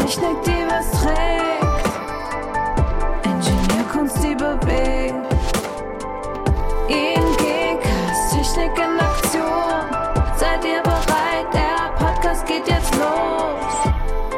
Technik, die was trägt. Ingenieurkunst, die bewegt. ING-Cast, Technik in Aktion. Seid ihr bereit? Der Podcast geht jetzt los.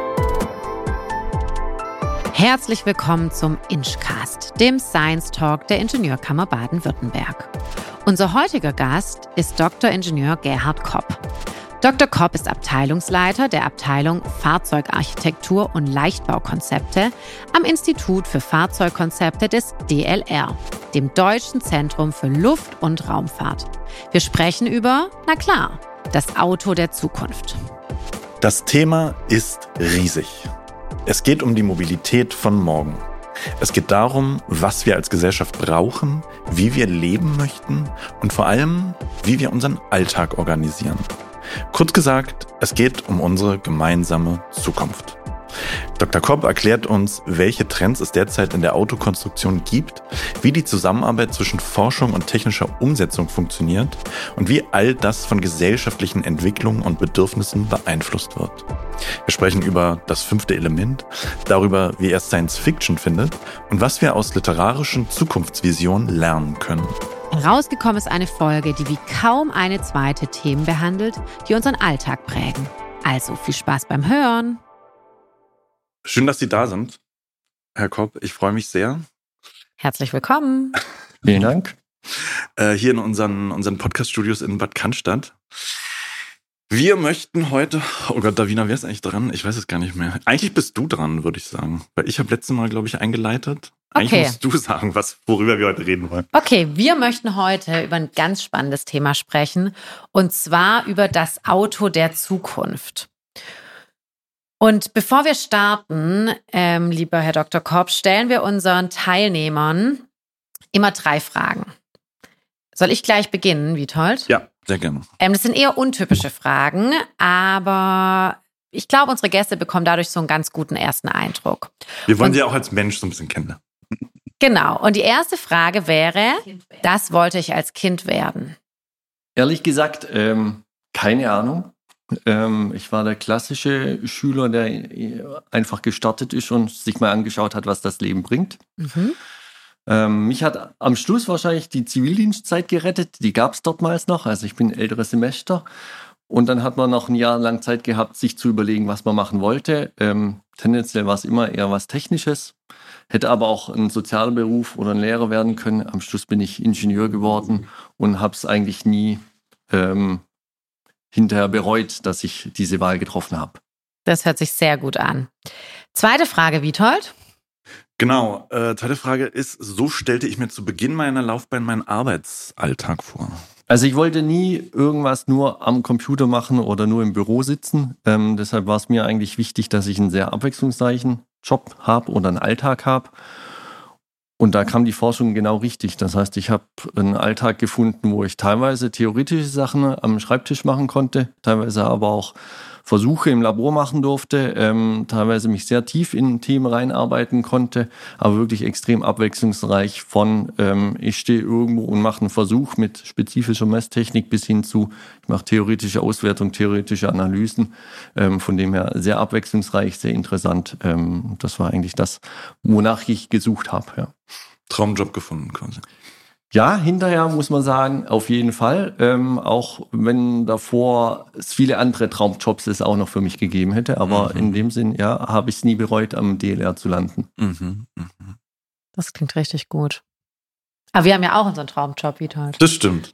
Herzlich willkommen zum InchCast, dem Science Talk der Ingenieurkammer Baden-Württemberg. Unser heutiger Gast ist Dr. Ingenieur Gerhard Kopp. Dr. Kopp ist Abteilungsleiter der Abteilung Fahrzeugarchitektur und Leichtbaukonzepte am Institut für Fahrzeugkonzepte des DLR, dem Deutschen Zentrum für Luft- und Raumfahrt. Wir sprechen über, na klar, das Auto der Zukunft. Das Thema ist riesig. Es geht um die Mobilität von morgen. Es geht darum, was wir als Gesellschaft brauchen, wie wir leben möchten und vor allem, wie wir unseren Alltag organisieren. Kurz gesagt, es geht um unsere gemeinsame Zukunft. Dr. Kopp erklärt uns, welche Trends es derzeit in der Autokonstruktion gibt, wie die Zusammenarbeit zwischen Forschung und technischer Umsetzung funktioniert und wie all das von gesellschaftlichen Entwicklungen und Bedürfnissen beeinflusst wird. Wir sprechen über das 5. Element, darüber, wie er Science Fiction findet und was wir aus literarischen Zukunftsvisionen lernen können. Rausgekommen ist eine Folge, die wie kaum eine zweite Themen behandelt, die unseren Alltag prägen. Also viel Spaß beim Hören. Schön, dass Sie da sind, Herr Kopp. Ich freue mich sehr. Herzlich willkommen. Vielen Dank. Hier in unseren Podcast-Studios in Bad Cannstatt. Wir möchten heute, oh Gott, Davina, wer ist eigentlich dran? Ich weiß es gar nicht mehr. Eigentlich bist du dran, würde ich sagen. Weil ich habe letztes Mal, glaube ich, eingeleitet. Eigentlich musst du sagen, worüber wir heute reden wollen. Okay, wir möchten heute über ein ganz spannendes Thema sprechen. Und zwar über das Auto der Zukunft. Und bevor wir starten, lieber Herr Dr. Kopp, stellen wir unseren Teilnehmern immer 3 Fragen. Soll ich gleich beginnen, Witold? Ja, sehr gerne. Das sind eher untypische Fragen, aber ich glaube, unsere Gäste bekommen dadurch so einen ganz guten ersten Eindruck. Wir wollen sie auch als Mensch so ein bisschen kennen. Genau. Und die erste Frage wäre, das wollte ich als Kind werden? Ehrlich gesagt, keine Ahnung. Ich war der klassische Schüler, der einfach gestartet ist und sich mal angeschaut hat, was das Leben bringt. Mich hat am Schluss wahrscheinlich die Zivildienstzeit gerettet. Die gab es dortmals noch. Also ich bin älteres Semester. Und dann hat man noch ein Jahr lang Zeit gehabt, sich zu überlegen, was man machen wollte. Tendenziell war es immer eher was Technisches. Hätte aber auch ein sozialer Beruf oder ein Lehrer werden können. Am Schluss bin ich Ingenieur geworden und habe es eigentlich nie hinterher bereut, dass ich diese Wahl getroffen habe. Das hört sich sehr gut an. Zweite Frage, Witold? Genau, zweite Frage ist, so stellte ich mir zu Beginn meiner Laufbahn meinen Arbeitsalltag vor. Also ich wollte nie irgendwas nur am Computer machen oder nur im Büro sitzen. Deshalb war es mir eigentlich wichtig, dass ich einen sehr abwechslungsreichen Job habe oder einen Alltag habe. Und da kam die Forschung genau richtig. Das heißt, ich habe einen Alltag gefunden, wo ich teilweise theoretische Sachen am Schreibtisch machen konnte, teilweise aber auch Versuche im Labor machen durfte, teilweise mich sehr tief in Themen reinarbeiten konnte, aber wirklich extrem abwechslungsreich von ich stehe irgendwo und mache einen Versuch mit spezifischer Messtechnik bis hin zu, ich mache theoretische Auswertung, theoretische Analysen, von dem her sehr abwechslungsreich, sehr interessant. Das war eigentlich das, wonach ich gesucht habe. Ja. Traumjob gefunden quasi. Ja, hinterher muss man sagen, auf jeden Fall. Auch wenn davor es viele andere Traumjobs es auch noch für mich gegeben hätte. Aber in dem Sinn, ja, habe ich es nie bereut, am DLR zu landen. Das klingt richtig gut. Aber wir haben ja auch unseren Traumjob, Witold. Das stimmt.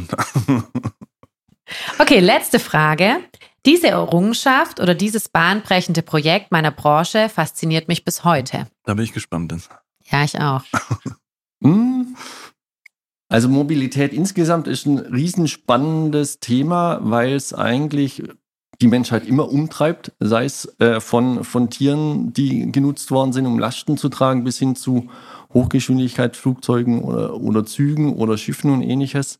Okay, letzte Frage. Diese Errungenschaft oder dieses bahnbrechende Projekt meiner Branche fasziniert mich bis heute. Da bin ich gespannt. Ja, ich auch. Also Mobilität insgesamt ist ein riesenspannendes Thema, weil es eigentlich die Menschheit immer umtreibt, sei es von Tieren, die genutzt worden sind, um Lasten zu tragen, bis hin zu Hochgeschwindigkeitsflugzeugen oder Zügen oder Schiffen und ähnliches.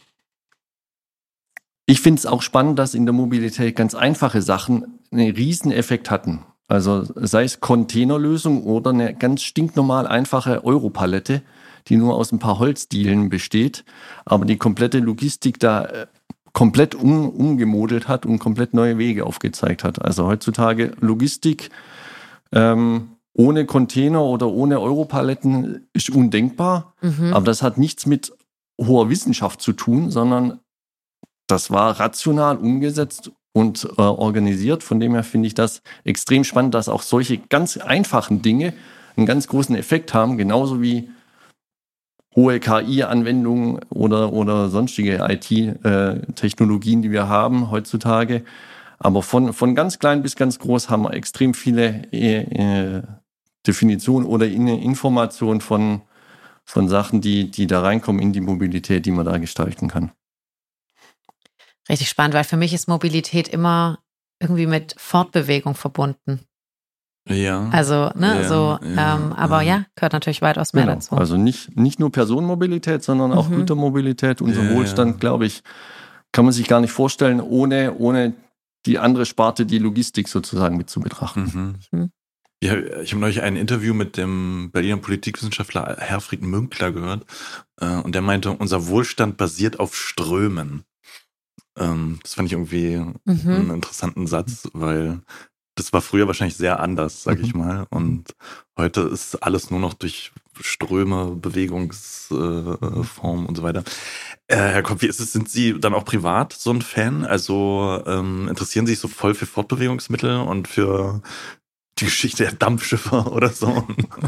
Ich finde es auch spannend, dass in der Mobilität ganz einfache Sachen einen Rieseneffekt hatten. Also sei es Containerlösung oder eine ganz stinknormal einfache Europalette, die nur aus ein paar Holzdielen besteht, aber die komplette Logistik da komplett umgemodelt hat und komplett neue Wege aufgezeigt hat. Also heutzutage Logistik ohne Container oder ohne Europaletten ist undenkbar. Aber das hat nichts mit hoher Wissenschaft zu tun, sondern das war rational umgesetzt und organisiert. Von dem her finde ich das extrem spannend, dass auch solche ganz einfachen Dinge einen ganz großen Effekt haben, genauso wie hohe KI-Anwendungen oder sonstige IT-Technologien, die wir haben heutzutage. Aber von ganz klein bis ganz groß haben wir extrem viele Definitionen oder Informationen von Sachen, die da reinkommen in die Mobilität, die man da gestalten kann. Richtig spannend, weil für mich ist Mobilität immer irgendwie mit Fortbewegung verbunden. Ja. Also, aber gehört natürlich weitaus mehr dazu. Also nicht nur Personenmobilität, sondern auch Gütermobilität. Unser Wohlstand, glaube ich, kann man sich gar nicht vorstellen, ohne die andere Sparte, die Logistik sozusagen mit zu betrachten. Ja, ich habe neulich ein Interview mit dem Berliner Politikwissenschaftler Herfried Münkler gehört und der meinte, unser Wohlstand basiert auf Strömen. Das fand ich irgendwie einen interessanten Satz, weil das war früher wahrscheinlich sehr anders, sag ich mal. Und heute ist alles nur noch durch Ströme, Bewegungsformen und so weiter. Herr Kopp, wie ist es? Sind Sie dann auch privat so ein Fan? Also interessieren Sie sich so voll für Fortbewegungsmittel und für die Geschichte der Dampfschiffe oder so?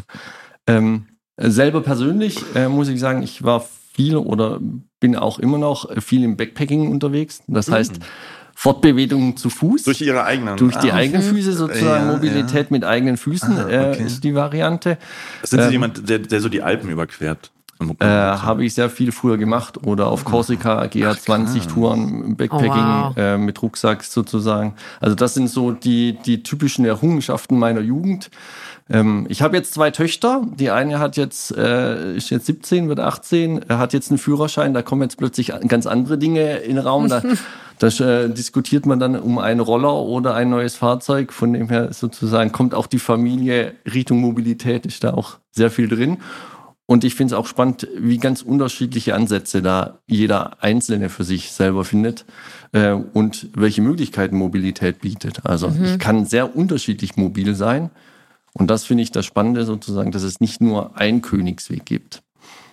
Selber persönlich muss ich sagen, ich war viel oder bin auch immer noch viel im Backpacking unterwegs. Das heißt, Fortbewegung zu Fuß. Durch Ihre eigenen? Durch die eigenen Füße sozusagen, Mobilität mit eigenen Füßen ist die Variante. Sind Sie jemand, der so die Alpen überquert? Habe ich sehr viel früher gemacht oder auf Korsika GA20-Touren, Backpacking mit Rucksack sozusagen. Also das sind so die typischen Errungenschaften meiner Jugend. Ich habe jetzt 2 Töchter. Die eine hat ist jetzt 17, wird 18, hat jetzt einen Führerschein. Da kommen jetzt plötzlich ganz andere Dinge in den Raum. Da diskutiert man dann um einen Roller oder ein neues Fahrzeug. Von dem her sozusagen kommt auch die Familie Richtung Mobilität, ist da auch sehr viel drin. Und ich finde es auch spannend, wie ganz unterschiedliche Ansätze da jeder Einzelne für sich selber findet und welche Möglichkeiten Mobilität bietet. Also ich kann sehr unterschiedlich mobil sein. Und das finde ich das Spannende sozusagen, dass es nicht nur einen Königsweg gibt.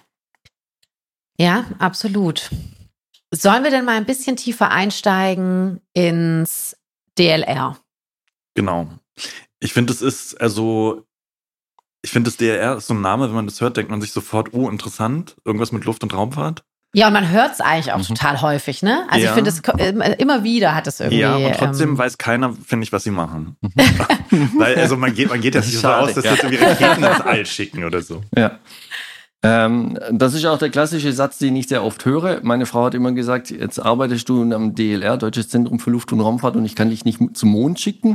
Ja, absolut. Sollen wir denn mal ein bisschen tiefer einsteigen ins DLR? Genau. Ich finde, das DLR ist so ein Name, wenn man das hört, denkt man sich sofort, oh, interessant, irgendwas mit Luft- und Raumfahrt. Ja, und man hört es eigentlich auch total häufig, ne? Also ich finde, immer wieder hat es irgendwie... Ja, und trotzdem weiß keiner, finde ich, was sie machen. Weil, also man geht jetzt nicht so aus, dass sie jetzt irgendwie Raketen ins All schicken oder so. Ja. Das ist auch der klassische Satz, den ich sehr oft höre. Meine Frau hat immer gesagt, jetzt arbeitest du am DLR, Deutsches Zentrum für Luft- und Raumfahrt, und ich kann dich nicht zum Mond schicken.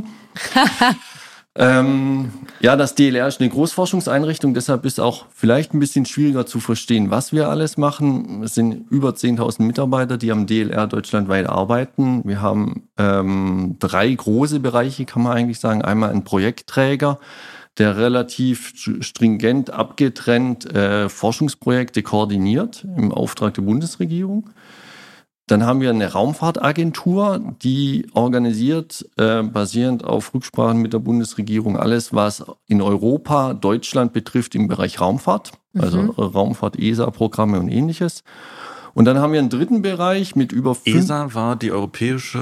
Das DLR ist eine Großforschungseinrichtung, deshalb ist auch vielleicht ein bisschen schwieriger zu verstehen, was wir alles machen. Es sind über 10.000 Mitarbeiter, die am DLR deutschlandweit arbeiten. Wir haben 3 große Bereiche, kann man eigentlich sagen. Einmal ein Projektträger, der relativ stringent abgetrennt Forschungsprojekte koordiniert im Auftrag der Bundesregierung. Dann haben wir eine Raumfahrtagentur, die organisiert, basierend auf Rücksprachen mit der Bundesregierung, alles, was in Europa, Deutschland betrifft im Bereich Raumfahrt, also Raumfahrt, ESA-Programme und ähnliches. Und dann haben wir einen dritten Bereich mit über 5... ESA war die europäische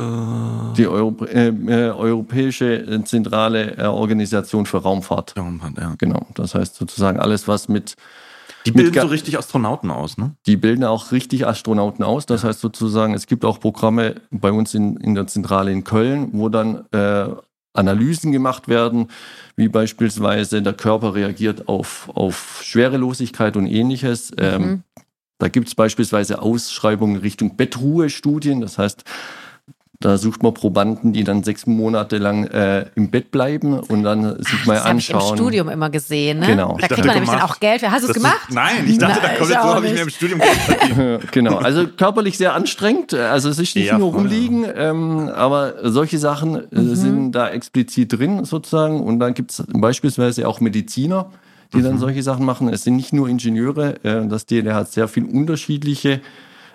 zentrale Organisation für Raumfahrt. Raumfahrt, ja. Genau, das heißt sozusagen alles, was mit... Die bilden so richtig Astronauten aus, ne? Die bilden auch richtig Astronauten aus. Das heißt sozusagen, es gibt auch Programme bei uns in der Zentrale in Köln, wo dann Analysen gemacht werden, wie beispielsweise der Körper reagiert auf Schwerelosigkeit und ähnliches. Da gibt es beispielsweise Ausschreibungen Richtung Bettruhestudien. Das heißt, da sucht man Probanden, die dann 6 Monate lang im Bett bleiben und dann sich mal anschauen. Das habe ich im Studium immer gesehen, ne? Genau. Da kriegt man nämlich dann auch Geld. Hast du es gemacht? Nein, ich dachte, da kommt jetzt so, habe ich mir im Studium Geld verdient. Genau, also körperlich sehr anstrengend. Also es ist nicht nur rumliegen, aber solche Sachen sind da explizit drin sozusagen. Und dann gibt es beispielsweise auch Mediziner, die dann solche Sachen machen. Es sind nicht nur Ingenieure. Das DLR hat sehr viele unterschiedliche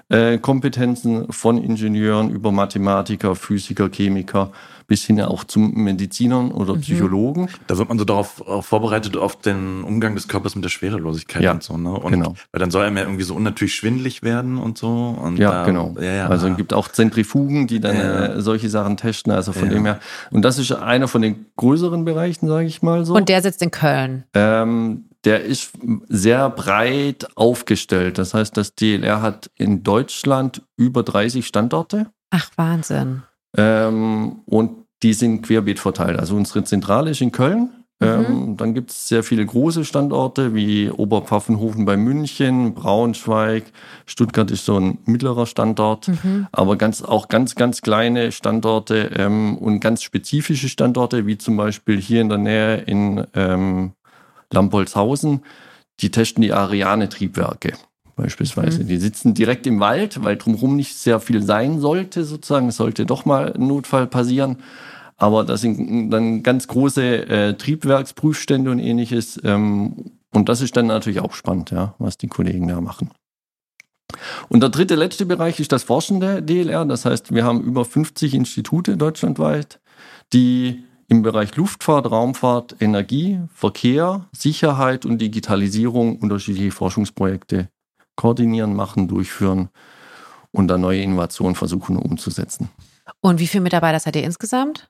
Kompetenzen von Ingenieuren über Mathematiker, Physiker, Chemiker bis hin auch zum Medizinern oder Psychologen. Da wird man so darauf vorbereitet, auf den Umgang des Körpers mit der Schwerelosigkeit und so. Ne? Und genau. Weil dann soll er ja irgendwie so unnatürlich schwindelig werden und so. Und genau. Also es gibt auch Zentrifugen, die dann solche Sachen testen. Also von dem her. Und das ist einer von den größeren Bereichen, sage ich mal so. Und der sitzt in Köln. Der ist sehr breit aufgestellt. Das heißt, das DLR hat in Deutschland über 30 Standorte. Ach, Wahnsinn. Und die sind querbeet verteilt. Also unsere Zentrale ist in Köln. Dann gibt es sehr viele große Standorte wie Oberpfaffenhofen bei München, Braunschweig, Stuttgart ist so ein mittlerer Standort, aber auch ganz kleine Standorte und ganz spezifische Standorte, wie zum Beispiel hier in der Nähe in Lampolzhausen, die testen die Ariane-Triebwerke beispielsweise. Die sitzen direkt im Wald, weil drumherum nicht sehr viel sein sollte sozusagen. Es sollte doch mal ein Notfall passieren. Aber das sind dann ganz große Triebwerksprüfstände und ähnliches. Und das ist dann natürlich auch spannend, ja, was die Kollegen da machen. Und der letzte Bereich ist das forschende DLR. Das heißt, wir haben über 50 Institute deutschlandweit, die im Bereich Luftfahrt, Raumfahrt, Energie, Verkehr, Sicherheit und Digitalisierung unterschiedliche Forschungsprojekte koordinieren, machen, durchführen und dann neue Innovationen versuchen umzusetzen. Und wie viele Mitarbeiter seid ihr insgesamt?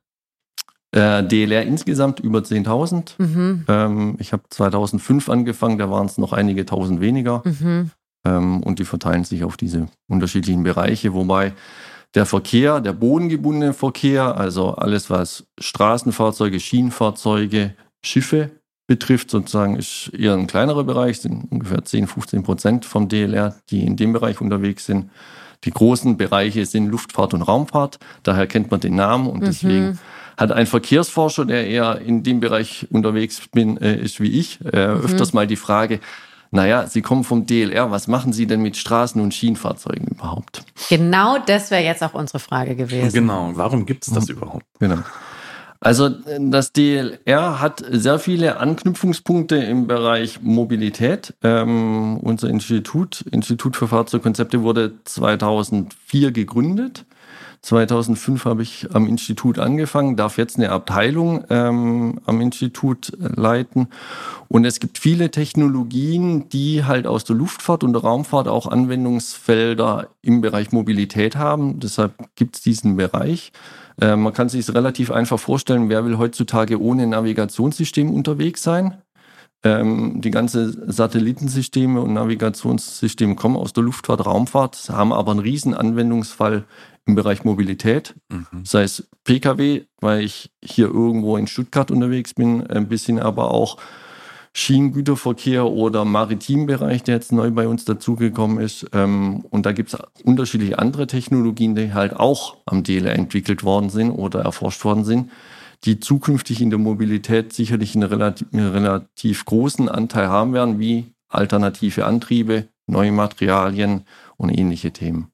DLR insgesamt über 10.000. Ich habe 2005 angefangen, da waren es noch einige tausend weniger. Und die verteilen sich auf diese unterschiedlichen Bereiche, wobei der Verkehr, der bodengebundene Verkehr, also alles, was Straßenfahrzeuge, Schienenfahrzeuge, Schiffe betrifft, sozusagen, ist eher ein kleinerer Bereich, sind ungefähr 10-15% vom DLR, die in dem Bereich unterwegs sind. Die großen Bereiche sind Luftfahrt und Raumfahrt, daher kennt man den Namen und deswegen hat ein Verkehrsforscher, der eher in dem Bereich unterwegs ist wie ich, öfters mal die Frage, naja, Sie kommen vom DLR, was machen Sie denn mit Straßen- und Schienenfahrzeugen überhaupt? Genau das wäre jetzt auch unsere Frage gewesen. Genau, warum gibt es das überhaupt? Genau. Also das DLR hat sehr viele Anknüpfungspunkte im Bereich Mobilität. Unser Institut für Fahrzeugkonzepte wurde 2004 gegründet. 2005 habe ich am Institut angefangen, darf jetzt eine Abteilung am Institut leiten. Und es gibt viele Technologien, die halt aus der Luftfahrt und der Raumfahrt auch Anwendungsfelder im Bereich Mobilität haben. Deshalb gibt es diesen Bereich. Man kann sich es relativ einfach vorstellen, wer will heutzutage ohne Navigationssystem unterwegs sein? Die ganzen Satellitensysteme und Navigationssysteme kommen aus der Luftfahrt, Raumfahrt, haben aber einen riesen Anwendungsfall im Bereich Mobilität. Sei es Pkw, weil ich hier irgendwo in Stuttgart unterwegs bin, ein bisschen aber auch Schienengüterverkehr oder Maritimbereich, der jetzt neu bei uns dazugekommen ist. Und da gibt es unterschiedliche andere Technologien, die halt auch am DLR entwickelt worden sind oder erforscht worden sind, die zukünftig in der Mobilität sicherlich einen relativ großen Anteil haben werden, wie alternative Antriebe, neue Materialien und ähnliche Themen.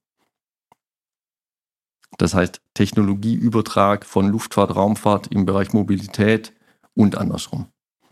Das heißt Technologieübertrag von Luftfahrt, Raumfahrt im Bereich Mobilität und andersrum.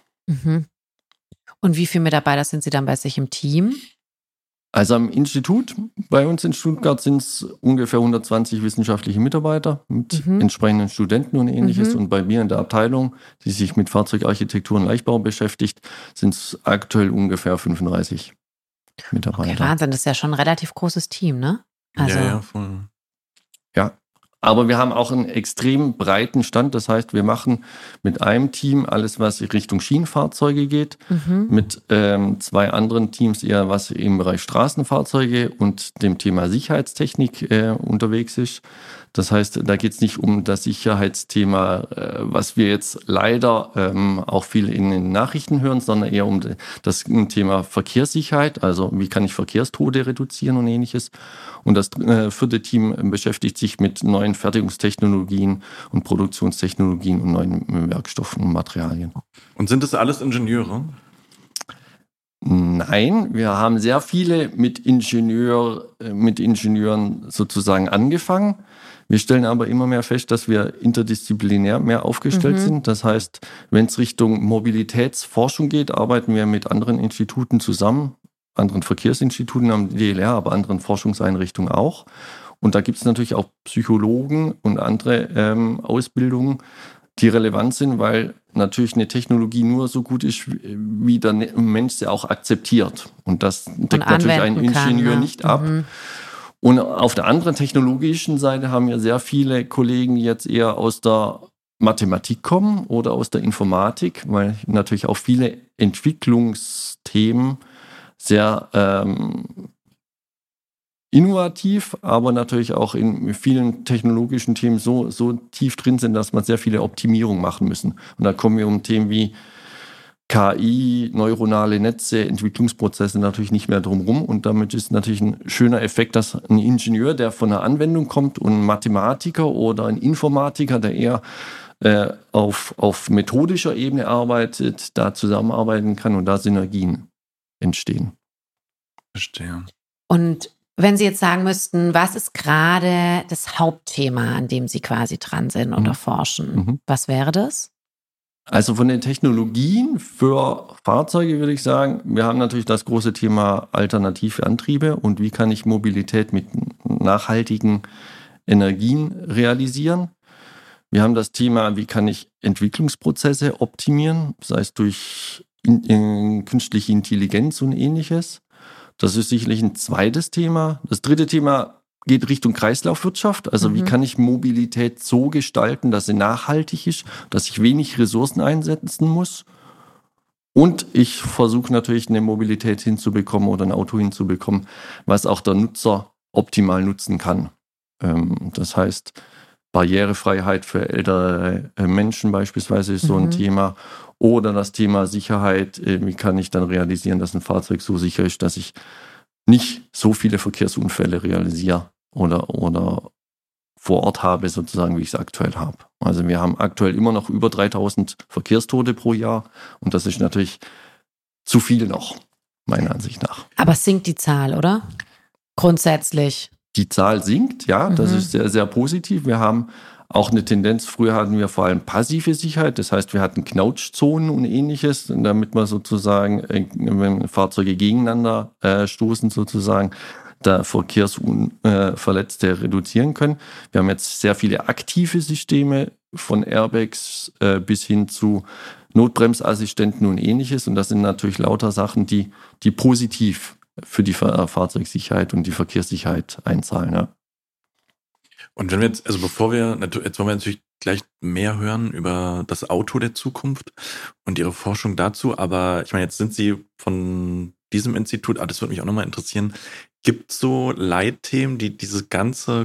Und wie viele Mitarbeiter sind Sie dann bei sich im Team? Also am Institut, bei uns in Stuttgart sind es ungefähr 120 wissenschaftliche Mitarbeiter mit entsprechenden Studenten und ähnliches. Und bei mir in der Abteilung, die sich mit Fahrzeugarchitektur und Leichtbau beschäftigt, sind es aktuell ungefähr 35 Mitarbeiter. Okay, Wahnsinn, das ist ja schon ein relativ großes Team, ne? Also, Ja, voll. Ja, aber wir haben auch einen extrem breiten Stand. Das heißt, wir machen mit einem Team alles, was in Richtung Schienenfahrzeuge geht, mit zwei anderen Teams eher, was im Bereich Straßenfahrzeuge und dem Thema Sicherheitstechnik unterwegs ist. Das heißt, da geht es nicht um das Sicherheitsthema, was wir jetzt leider auch viel in den Nachrichten hören, sondern eher um das Thema Verkehrssicherheit, also wie kann ich Verkehrstote reduzieren und ähnliches. Und das vierte Team beschäftigt sich mit neuen Fertigungstechnologien und Produktionstechnologien und neuen Werkstoffen und Materialien. Und sind das alles Ingenieure? Nein, wir haben sehr viele mit Ingenieuren sozusagen angefangen. Wir stellen aber immer mehr fest, dass wir interdisziplinär mehr aufgestellt sind. Das heißt, wenn es Richtung Mobilitätsforschung geht, arbeiten wir mit anderen Instituten zusammen. anderen Verkehrsinstituten am DLR, aber anderen Forschungseinrichtungen auch. Und da gibt es natürlich auch Psychologen und andere Ausbildungen, die relevant sind, weil natürlich eine Technologie nur so gut ist, wie der Mensch sie auch akzeptiert. Und das deckt natürlich ein Ingenieur nicht ab. Und auf der anderen technologischen Seite haben ja sehr viele Kollegen jetzt eher aus der Mathematik kommen oder aus der Informatik, weil natürlich auch viele Entwicklungsthemen sehr innovativ, aber natürlich auch in vielen technologischen Themen so tief drin sind, dass man sehr viele Optimierungen machen müssen. Und da kommen wir um Themen wie KI, neuronale Netze, Entwicklungsprozesse natürlich nicht mehr drum rum. Und damit ist natürlich ein schöner Effekt, dass ein Ingenieur, der von einer Anwendung kommt, und ein Mathematiker oder ein Informatiker, der eher auf methodischer Ebene arbeitet, da zusammenarbeiten kann und da Synergien entstehen. Verstehe. Und wenn Sie jetzt sagen müssten, was ist gerade das Hauptthema, an dem Sie quasi dran sind oder forschen, was wäre das? Also von den Technologien für Fahrzeuge würde ich sagen, wir haben natürlich das große Thema alternative Antriebe und wie kann ich Mobilität mit nachhaltigen Energien realisieren. Wir haben das Thema, wie kann ich Entwicklungsprozesse optimieren, sei es durch künstliche Intelligenz und Ähnliches. Das ist sicherlich ein zweites Thema. Das dritte Thema geht Richtung Kreislaufwirtschaft. Also wie kann ich Mobilität so gestalten, dass sie nachhaltig ist, dass ich wenig Ressourcen einsetzen muss. Und ich versuche natürlich eine Mobilität hinzubekommen oder ein Auto hinzubekommen, was auch der Nutzer optimal nutzen kann. Das heißt, Barrierefreiheit für ältere Menschen beispielsweise ist so ein Thema. Oder das Thema Sicherheit. Wie kann ich dann realisieren, dass ein Fahrzeug so sicher ist, dass ich nicht so viele Verkehrsunfälle realisiere oder vor Ort habe, sozusagen, wie ich es aktuell habe. Also wir haben aktuell immer noch über 3000 Verkehrstote pro Jahr und das ist natürlich zu viel noch, meiner Ansicht nach. Aber sinkt die Zahl, oder? Grundsätzlich. Die Zahl sinkt, ja, das ist sehr, sehr positiv. Wir haben auch eine Tendenz, früher hatten wir vor allem passive Sicherheit, das heißt, wir hatten Knautschzonen und Ähnliches, damit wir sozusagen, wenn Fahrzeuge gegeneinander stoßen, sozusagen, da Verkehrsverletzte reduzieren können. Wir haben jetzt sehr viele aktive Systeme, von Airbags bis hin zu Notbremsassistenten und Ähnliches. Und das sind natürlich lauter Sachen, die positiv für die Fahrzeugsicherheit und die Verkehrssicherheit einzahlen. Ja. Und wenn wir jetzt, also jetzt wollen wir natürlich gleich mehr hören über das Auto der Zukunft und Ihre Forschung dazu, aber ich meine, jetzt sind Sie von diesem Institut, das würde mich auch nochmal interessieren, gibt es so Leitthemen, die diesen ganzen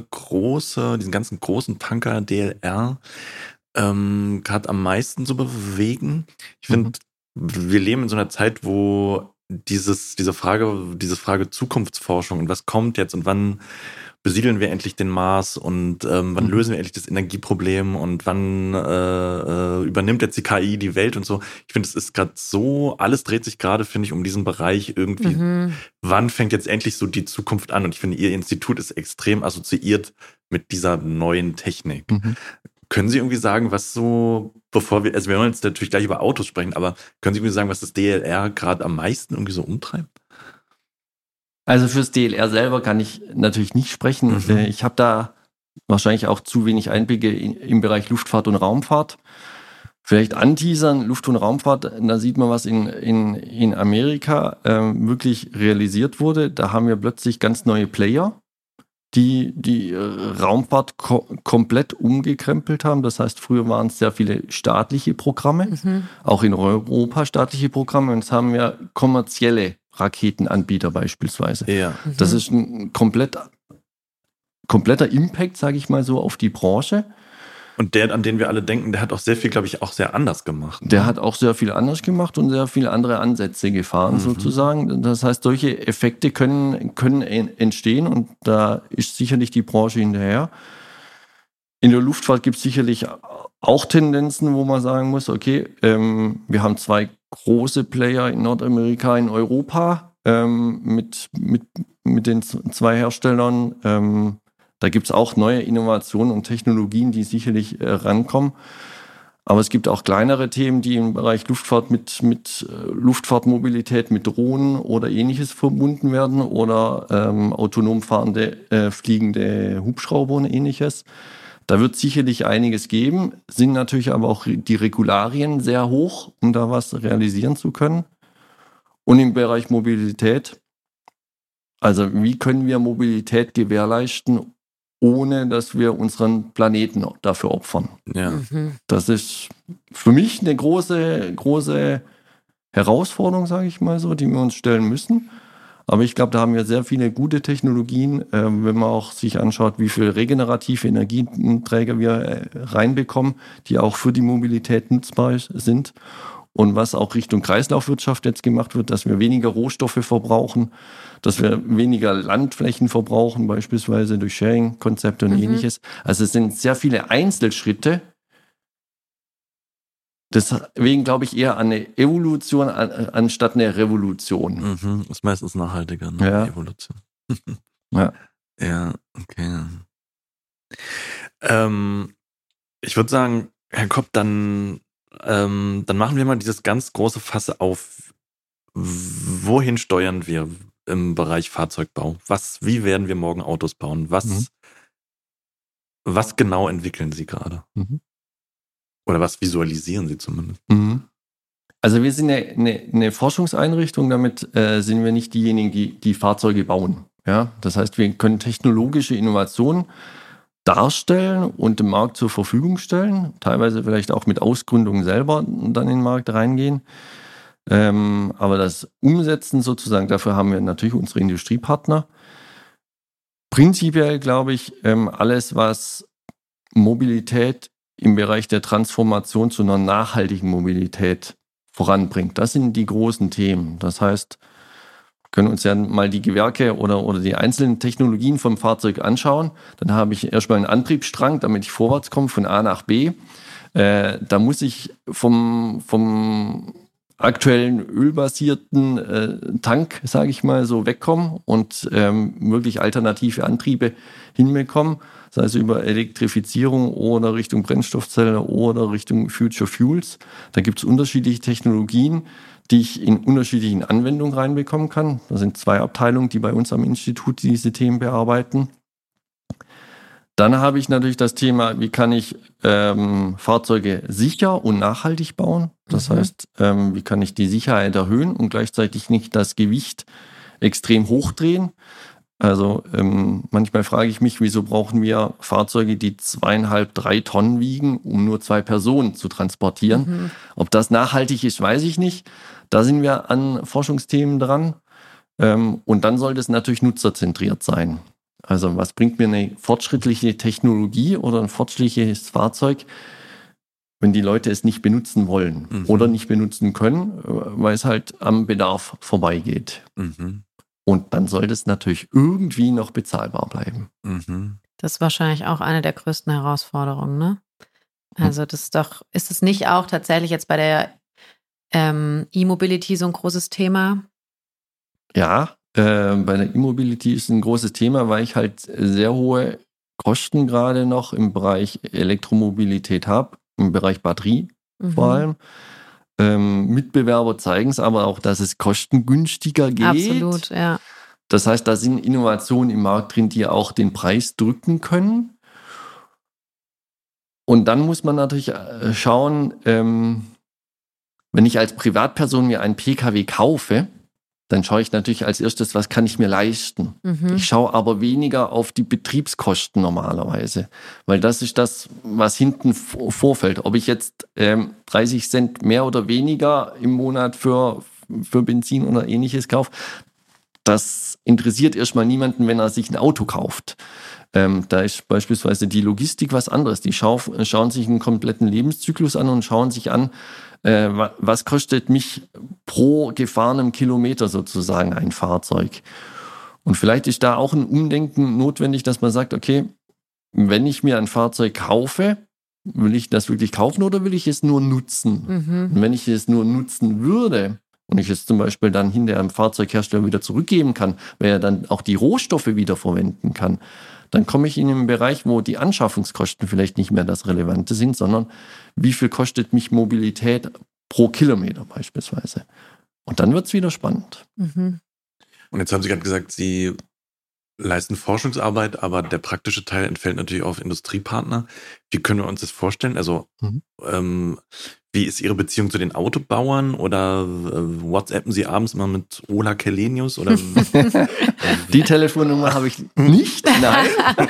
großen Tanker DLR gerade am meisten so bewegen? Ich finde, wir leben in so einer Zeit, wo diese Frage Zukunftsforschung und was kommt jetzt und wann besiedeln wir endlich den Mars und wann lösen wir endlich das Energieproblem und wann übernimmt jetzt die KI die Welt und so. Ich finde, es ist gerade so, alles dreht sich gerade, finde ich, um diesen Bereich irgendwie. Wann fängt jetzt endlich so die Zukunft an? Und ich finde, Ihr Institut ist extrem assoziiert mit dieser neuen Technik. Können Sie irgendwie sagen, was so, wir wollen jetzt natürlich gleich über Autos sprechen, aber können Sie irgendwie sagen, was das DLR gerade am meisten irgendwie so umtreibt? Also fürs DLR selber kann ich natürlich nicht sprechen. Ich habe da wahrscheinlich auch zu wenig Einblicke im Bereich Luftfahrt und Raumfahrt. Vielleicht anteasern, Luft- und Raumfahrt, da sieht man, was in Amerika wirklich realisiert wurde. Da haben wir plötzlich ganz neue Player, die Raumfahrt komplett umgekrempelt haben. Das heißt, früher waren es sehr viele staatliche Programme, auch in Europa staatliche Programme. Und jetzt haben wir kommerzielle Raketenanbieter beispielsweise. Ja. Das ist ein kompletter Impact, sage ich mal so, auf die Branche. Und der, an den wir alle denken, der hat auch sehr viel, glaube ich, auch sehr anders gemacht. Der hat auch sehr viel anders gemacht und sehr viele andere Ansätze gefahren, sozusagen. Das heißt, solche Effekte können entstehen und da ist sicherlich die Branche hinterher. In der Luftfahrt gibt es sicherlich auch Tendenzen, wo man sagen muss, okay, wir haben zwei große Player in Nordamerika, in Europa, mit den zwei Herstellern. Da gibt es auch neue Innovationen und Technologien, die sicherlich rankommen. Aber es gibt auch kleinere Themen, die im Bereich Luftfahrt mit Luftfahrtmobilität, mit Drohnen oder Ähnliches verbunden werden oder autonom fahrende, fliegende Hubschrauber und Ähnliches. Da wird sicherlich einiges geben, sind natürlich aber auch die Regularien sehr hoch, um da was realisieren zu können. Und im Bereich Mobilität, also wie können wir Mobilität gewährleisten, ohne dass wir unseren Planeten dafür opfern? Ja. Das ist für mich eine große Herausforderung, sage ich mal so, die wir uns stellen müssen. Aber ich glaube, da haben wir sehr viele gute Technologien, wenn man auch sich anschaut, wie viel regenerative Energieträger wir reinbekommen, die auch für die Mobilität nutzbar sind. Und was auch Richtung Kreislaufwirtschaft jetzt gemacht wird, dass wir weniger Rohstoffe verbrauchen, dass wir weniger Landflächen verbrauchen, beispielsweise durch Sharing-Konzepte und Ähnliches. Also es sind sehr viele Einzelschritte. Deswegen glaube ich eher an eine Evolution anstatt eine Revolution. Ist meistens nachhaltiger, ne? Ja. Evolution. Ja. Ja, okay. Ich würde sagen, Herr Kopp, dann machen wir mal dieses ganz große Fass auf. Wohin steuern wir im Bereich Fahrzeugbau? Wie werden wir morgen Autos bauen? Was genau entwickeln Sie gerade? Oder was visualisieren Sie zumindest? Also wir sind eine Forschungseinrichtung, damit sind wir nicht diejenigen, die Fahrzeuge bauen. Ja? Das heißt, wir können technologische Innovationen darstellen und dem Markt zur Verfügung stellen, teilweise vielleicht auch mit Ausgründungen selber dann in den Markt reingehen. Aber das Umsetzen sozusagen, dafür haben wir natürlich unsere Industriepartner. Prinzipiell glaube ich, alles, was Mobilität im Bereich der Transformation zu einer nachhaltigen Mobilität voranbringt, das sind die großen Themen. Das heißt, wir können uns ja mal die Gewerke oder die einzelnen Technologien vom Fahrzeug anschauen. Dann habe ich erstmal einen Antriebsstrang, damit ich vorwärts komme von A nach B. Da muss ich vom aktuellen ölbasierten Tank, sage ich mal, so wegkommen und wirklich alternative Antriebe hinbekommen, sei es über Elektrifizierung oder Richtung Brennstoffzelle oder Richtung Future Fuels. Da gibt es unterschiedliche Technologien, die ich in unterschiedlichen Anwendungen reinbekommen kann. Das sind 2 Abteilungen, die bei uns am Institut diese Themen bearbeiten. Dann habe ich natürlich das Thema, wie kann ich Fahrzeuge sicher und nachhaltig bauen. Das heißt, wie kann ich die Sicherheit erhöhen und gleichzeitig nicht das Gewicht extrem hochdrehen. Also manchmal frage ich mich, wieso brauchen wir Fahrzeuge, die 2,5, 3 Tonnen wiegen, um nur 2 Personen zu transportieren. Ob das nachhaltig ist, weiß ich nicht. Da sind wir an Forschungsthemen dran. Und dann sollte es natürlich nutzerzentriert sein. Also was bringt mir eine fortschrittliche Technologie oder ein fortschrittliches Fahrzeug, wenn die Leute es nicht benutzen wollen oder nicht benutzen können, weil es halt am Bedarf vorbeigeht. Und dann sollte es natürlich irgendwie noch bezahlbar bleiben. Das ist wahrscheinlich auch eine der größten Herausforderungen, ne? Also ist es nicht auch tatsächlich jetzt bei der E-Mobility so ein großes Thema? Ja, bei der E-Mobility ist ein großes Thema, weil ich halt sehr hohe Kosten gerade noch im Bereich Elektromobilität habe, im Bereich Batterie vor allem. Mitbewerber zeigen es aber auch, dass es kostengünstiger geht. Absolut, ja. Das heißt, da sind Innovationen im Markt drin, die auch den Preis drücken können. Und dann muss man natürlich schauen, wenn ich als Privatperson mir einen Pkw kaufe, dann schaue ich natürlich als erstes, was kann ich mir leisten. Ich schaue aber weniger auf die Betriebskosten normalerweise, weil das ist das, was hinten vorfällt. Ob ich jetzt 30 Cent mehr oder weniger im Monat für Benzin oder Ähnliches kaufe, das interessiert erstmal niemanden, wenn er sich ein Auto kauft. Da ist beispielsweise die Logistik was anderes. Die schauen sich einen kompletten Lebenszyklus an und schauen sich an, was kostet mich pro gefahrenem Kilometer sozusagen ein Fahrzeug. Und vielleicht ist da auch ein Umdenken notwendig, dass man sagt, okay, wenn ich mir ein Fahrzeug kaufe, will ich das wirklich kaufen oder will ich es nur nutzen? Und wenn ich es nur nutzen würde, und ich es zum Beispiel dann hinterher am Fahrzeughersteller wieder zurückgeben kann, weil er dann auch die Rohstoffe wieder verwenden kann, dann komme ich in einen Bereich, wo die Anschaffungskosten vielleicht nicht mehr das Relevante sind, sondern wie viel kostet mich Mobilität pro Kilometer beispielsweise. Und dann wird es wieder spannend. Und jetzt haben Sie gerade gesagt, Sie leisten Forschungsarbeit, aber der praktische Teil entfällt natürlich auf Industriepartner. Wie können wir uns das vorstellen? Also wie ist Ihre Beziehung zu den Autobauern oder WhatsAppen Sie abends mal mit Ola Källenius? Oder die Telefonnummer habe ich nicht, nein.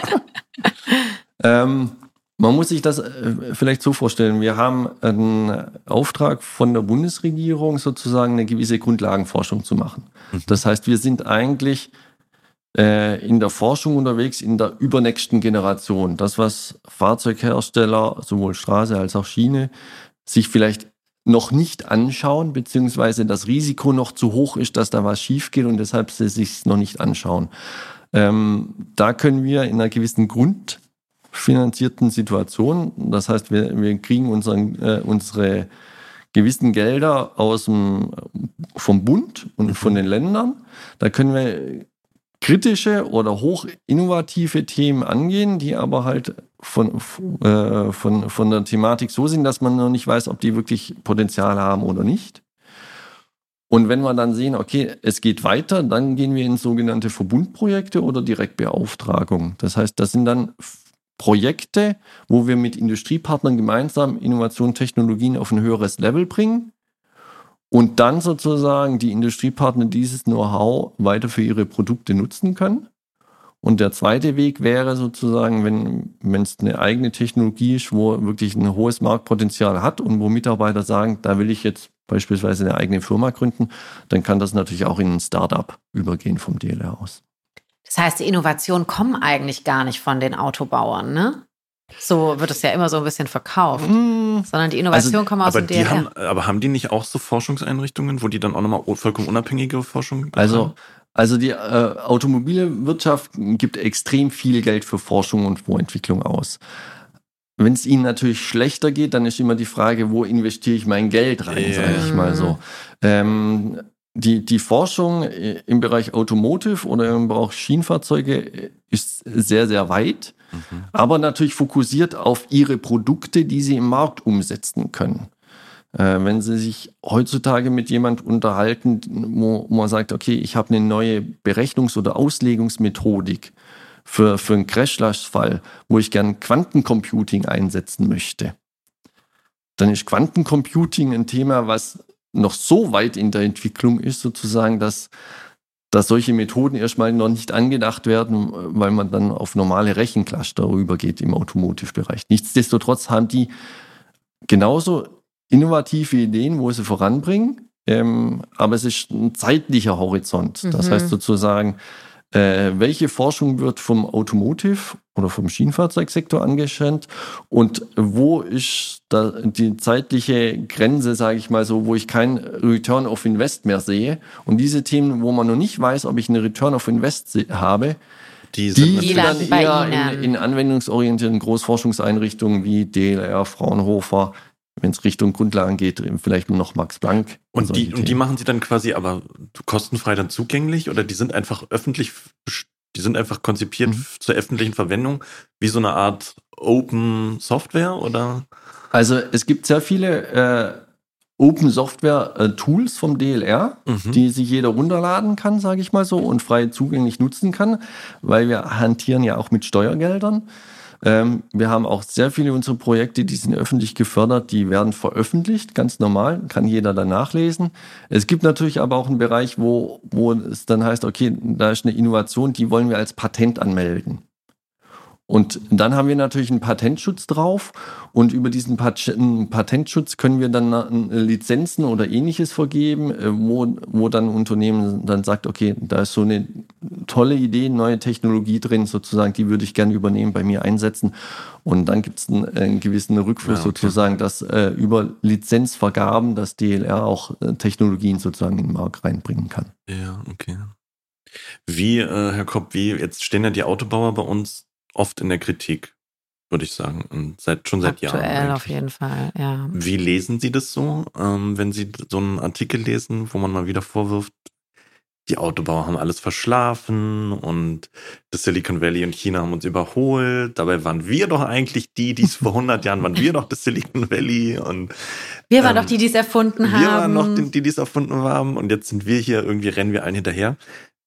Man muss sich das vielleicht so vorstellen, wir haben einen Auftrag von der Bundesregierung, sozusagen eine gewisse Grundlagenforschung zu machen. Das heißt, wir sind eigentlich in der Forschung unterwegs, in der übernächsten Generation. Das, was Fahrzeughersteller, sowohl Straße als auch Schiene, sich vielleicht noch nicht anschauen, beziehungsweise das Risiko noch zu hoch ist, dass da was schief geht und deshalb sie sich noch nicht anschauen. Da können wir in einer gewissen grundfinanzierten Situation, das heißt, wir kriegen unsere gewissen Gelder vom Bund und von den Ländern, da können wir kritische oder hoch innovative Themen angehen, die aber halt von der Thematik so sind, dass man noch nicht weiß, ob die wirklich Potenzial haben oder nicht. Und wenn wir dann sehen, okay, es geht weiter, dann gehen wir in sogenannte Verbundprojekte oder Direktbeauftragung. Das heißt, das sind dann Projekte, wo wir mit Industriepartnern gemeinsam Innovation, Technologien auf ein höheres Level bringen. Und dann sozusagen die Industriepartner dieses Know-how weiter für ihre Produkte nutzen können. Und der zweite Weg wäre sozusagen, wenn es eine eigene Technologie ist, wo wirklich ein hohes Marktpotenzial hat und wo Mitarbeiter sagen, da will ich jetzt beispielsweise eine eigene Firma gründen, dann kann das natürlich auch in ein Start-up übergehen vom DLR aus. Das heißt, die Innovationen kommen eigentlich gar nicht von den Autobauern, ne? So wird es ja immer so ein bisschen verkauft. Sondern die Innovationen kommen aus dem DLR. Aber haben die nicht auch so Forschungseinrichtungen, wo die dann auch nochmal vollkommen unabhängige Forschung betreiben? Also die Automobilwirtschaft gibt extrem viel Geld für Forschung und Vorentwicklung aus. Wenn es ihnen natürlich schlechter geht, dann ist immer die Frage, wo investiere ich mein Geld rein, sage ich mal so. Die Forschung im Bereich Automotive oder im Bereich Schienenfahrzeuge ist sehr, sehr weit, aber natürlich fokussiert auf ihre Produkte, die sie im Markt umsetzen können. Wenn Sie sich heutzutage mit jemand unterhalten, wo man sagt, okay, ich habe eine neue Berechnungs- oder Auslegungsmethodik für einen Crashlastfall, wo ich gern Quantencomputing einsetzen möchte, dann ist Quantencomputing ein Thema, was noch so weit in der Entwicklung ist, sozusagen, dass solche Methoden erstmal noch nicht angedacht werden, weil man dann auf normale Rechencluster rübergeht im Automotive-Bereich. Nichtsdestotrotz haben die genauso innovative Ideen, wo sie voranbringen, aber es ist ein zeitlicher Horizont. Das heißt sozusagen, welche Forschung wird vom Automotive oder vom Schienenfahrzeugsektor angeschränkt und wo ist da die zeitliche Grenze, sage ich mal so, wo ich kein Return of Invest mehr sehe. Und diese Themen, wo man noch nicht weiß, ob ich eine Return of Invest habe, die sind dann eher in anwendungsorientierten Großforschungseinrichtungen wie DLR, Fraunhofer, wenn es Richtung Grundlagen geht, vielleicht noch Max Planck. Und die machen Sie dann quasi aber kostenfrei dann zugänglich oder die sind einfach öffentlich, die sind einfach konzipiert zur öffentlichen Verwendung, wie so eine Art Open Software oder? Also es gibt sehr viele Open Software Tools vom DLR, die sich jeder runterladen kann, sage ich mal so, und frei zugänglich nutzen kann, weil wir hantieren ja auch mit Steuergeldern. Wir haben auch sehr viele unserer Projekte, die sind öffentlich gefördert, die werden veröffentlicht, ganz normal, kann jeder dann nachlesen. Es gibt natürlich aber auch einen Bereich, wo es dann heißt, okay, da ist eine Innovation, die wollen wir als Patent anmelden. Und dann haben wir natürlich einen Patentschutz drauf und über diesen Patentschutz können wir dann Lizenzen oder Ähnliches vergeben, wo dann ein Unternehmen dann sagt, okay, da ist so eine tolle Idee, neue Technologie drin sozusagen, die würde ich gerne übernehmen, bei mir einsetzen. Und dann gibt es einen gewissen Rückfluss sozusagen, dass über Lizenzvergaben das DLR auch Technologien sozusagen in den Markt reinbringen kann. Ja, okay. Wie, Herr Kopp, jetzt stehen ja die Autobauer bei uns oft in der Kritik. würde ich sagen. Und seit Jahren. Aktuell auf jeden Fall, ja. Wie lesen Sie das so, wenn Sie so einen Artikel lesen, wo man mal wieder vorwirft, die Autobauer haben alles verschlafen und das Silicon Valley und China haben uns überholt. Dabei waren wir doch eigentlich die es vor 100 Jahren waren wir doch das Silicon Valley. Und wir waren doch die es erfunden haben. Wir waren noch die es erfunden haben. Und jetzt sind wir hier, irgendwie rennen wir allen hinterher.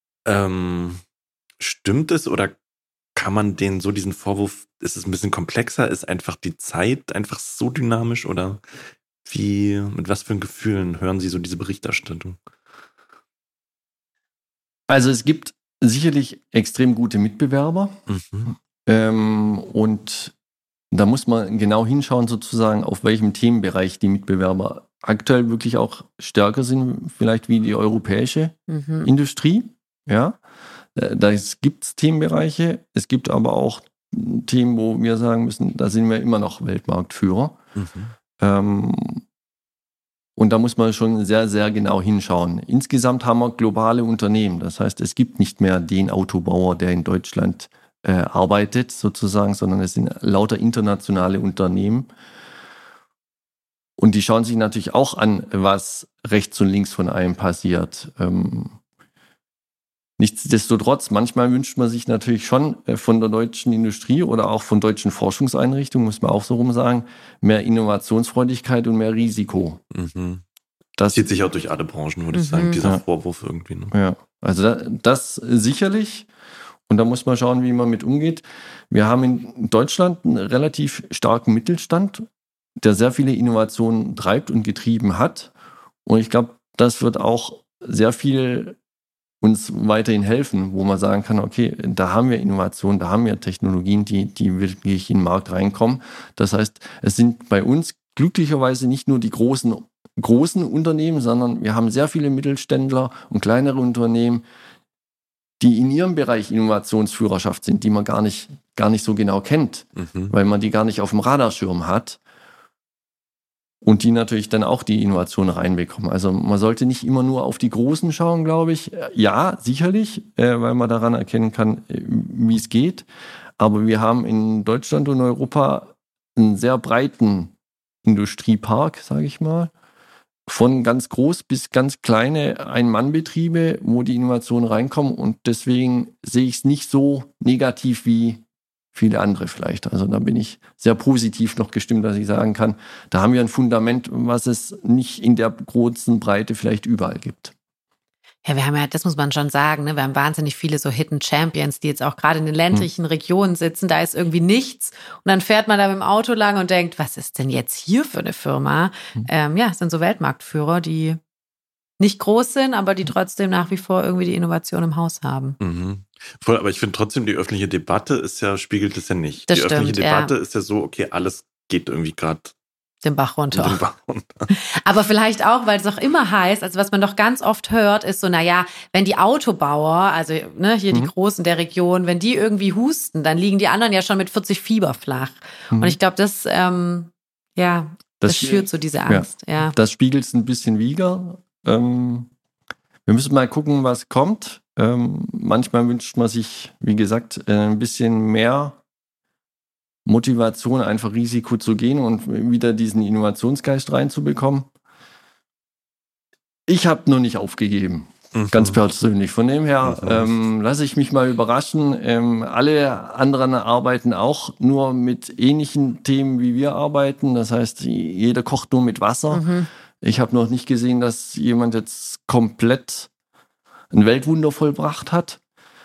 Stimmt es oder kann man denen so diesen Vorwurf, ist es ein bisschen komplexer, ist einfach die Zeit einfach so dynamisch oder mit was für Gefühlen hören Sie so diese Berichterstattung? Also es gibt sicherlich extrem gute Mitbewerber und da muss man genau hinschauen sozusagen, auf welchem Themenbereich die Mitbewerber aktuell wirklich auch stärker sind, vielleicht wie die europäische Industrie. Ja, da gibt es Themenbereiche, es gibt aber auch Themen, wo wir sagen müssen, da sind wir immer noch Weltmarktführer. Und da muss man schon sehr, sehr genau hinschauen. Insgesamt haben wir globale Unternehmen. Das heißt, es gibt nicht mehr den Autobauer, der in Deutschland arbeitet, sozusagen, sondern es sind lauter internationale Unternehmen. Und die schauen sich natürlich auch an, was rechts und links von einem passiert. Nichtsdestotrotz, manchmal wünscht man sich natürlich schon von der deutschen Industrie oder auch von deutschen Forschungseinrichtungen, muss man auch so rum sagen, mehr Innovationsfreudigkeit und mehr Risiko. Das zieht sich auch durch alle Branchen, würde ich sagen, dieser Vorwurf irgendwie. Ne? Ja, also das sicherlich. Und da muss man schauen, wie man mit umgeht. Wir haben in Deutschland einen relativ starken Mittelstand, der sehr viele Innovationen treibt und getrieben hat. Und ich glaube, das wird auch sehr viel uns weiterhin helfen, wo man sagen kann, okay, da haben wir Innovationen, da haben wir Technologien, die wirklich in den Markt reinkommen. Das heißt, es sind bei uns glücklicherweise nicht nur die großen Unternehmen, sondern wir haben sehr viele Mittelständler und kleinere Unternehmen, die in ihrem Bereich Innovationsführerschaft sind, die man gar nicht so genau kennt, weil man die gar nicht auf dem Radarschirm hat. Und die natürlich dann auch die Innovation reinbekommen. Also man sollte nicht immer nur auf die Großen schauen, glaube ich. Ja, sicherlich, weil man daran erkennen kann, wie es geht. Aber wir haben in Deutschland und Europa einen sehr breiten Industriepark, sage ich mal. Von ganz groß bis ganz kleine Ein-Mann-Betriebe, wo die Innovationen reinkommen. Und deswegen sehe ich es nicht so negativ wie viele andere vielleicht. Also da bin ich sehr positiv noch gestimmt, dass ich sagen kann, da haben wir ein Fundament, was es nicht in der großen Breite vielleicht überall gibt. Ja, wir haben ja, das muss man schon sagen, ne? Wir haben wahnsinnig viele so Hidden Champions, die jetzt auch gerade in den ländlichen Regionen sitzen. Da ist irgendwie nichts. Und dann fährt man da mit dem Auto lang und denkt, was ist denn jetzt hier für eine Firma? Es sind so Weltmarktführer, die nicht groß sind, aber die trotzdem nach wie vor irgendwie die Innovation im Haus haben. Voll, aber ich finde trotzdem, die öffentliche Debatte spiegelt es ja nicht. Das die öffentliche stimmt, Debatte ist ja so, okay, alles geht irgendwie gerade den Bach runter. Aber vielleicht auch, weil es auch immer heißt, also was man doch ganz oft hört, ist so, naja, wenn die Autobauer, also hier die Großen der Region, wenn die irgendwie husten, dann liegen die anderen ja schon mit 40 Fieber flach. Und ich glaube, das schürt so diese Angst. Ja. Das spiegelt es ein bisschen wider. Wir müssen mal gucken, was kommt. Manchmal wünscht man sich, wie gesagt, ein bisschen mehr Motivation, einfach Risiko zu gehen und wieder diesen Innovationsgeist reinzubekommen. Ich habe noch nicht aufgegeben, ganz persönlich. Von dem her lasse ich mich mal überraschen. Alle anderen arbeiten auch nur mit ähnlichen Themen, wie wir arbeiten. Das heißt, jeder kocht nur mit Wasser. Ich habe noch nicht gesehen, dass jemand jetzt komplett ein Weltwunder vollbracht hat.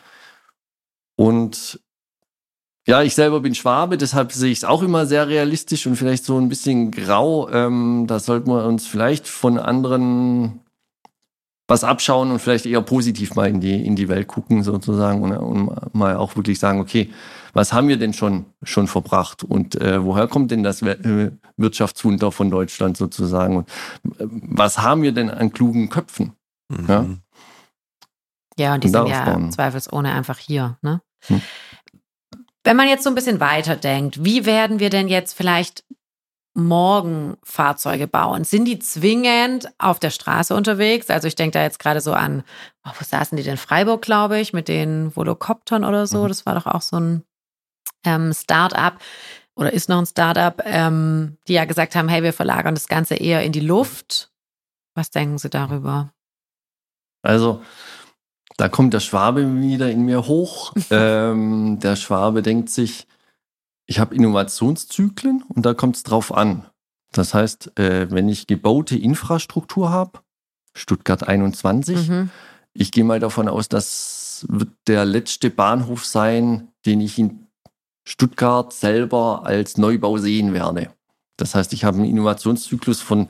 Und ja, ich selber bin Schwabe, deshalb sehe ich es auch immer sehr realistisch und vielleicht so ein bisschen grau. Da sollten wir uns vielleicht von anderen was abschauen und vielleicht eher positiv mal in die Welt gucken sozusagen und mal auch wirklich sagen, okay, was haben wir denn schon verbracht und woher kommt denn das Wirtschaftswunder von Deutschland sozusagen und was haben wir denn an klugen Köpfen? Ja, und die sind ja zweifelsohne einfach hier, ne? Wenn man jetzt so ein bisschen weiterdenkt, wie werden wir denn jetzt vielleicht morgen Fahrzeuge bauen? Sind die zwingend auf der Straße unterwegs? Also ich denke da jetzt gerade so an, wo saßen die denn? Freiburg, glaube ich, mit den Volocoptern oder so. Das war doch auch so ein Start-up. oder ist noch ein Startup, die ja gesagt haben, hey, wir verlagern das Ganze eher in die Luft. Was denken Sie darüber? Also, da kommt der Schwabe wieder in mir hoch. Der Schwabe denkt sich, ich habe Innovationszyklen und da kommt es drauf an. Das heißt, wenn ich gebaute Infrastruktur habe, Stuttgart 21, ich gehe mal davon aus, das wird der letzte Bahnhof sein, den ich in Stuttgart selber als Neubau sehen werde. Das heißt, ich habe einen Innovationszyklus von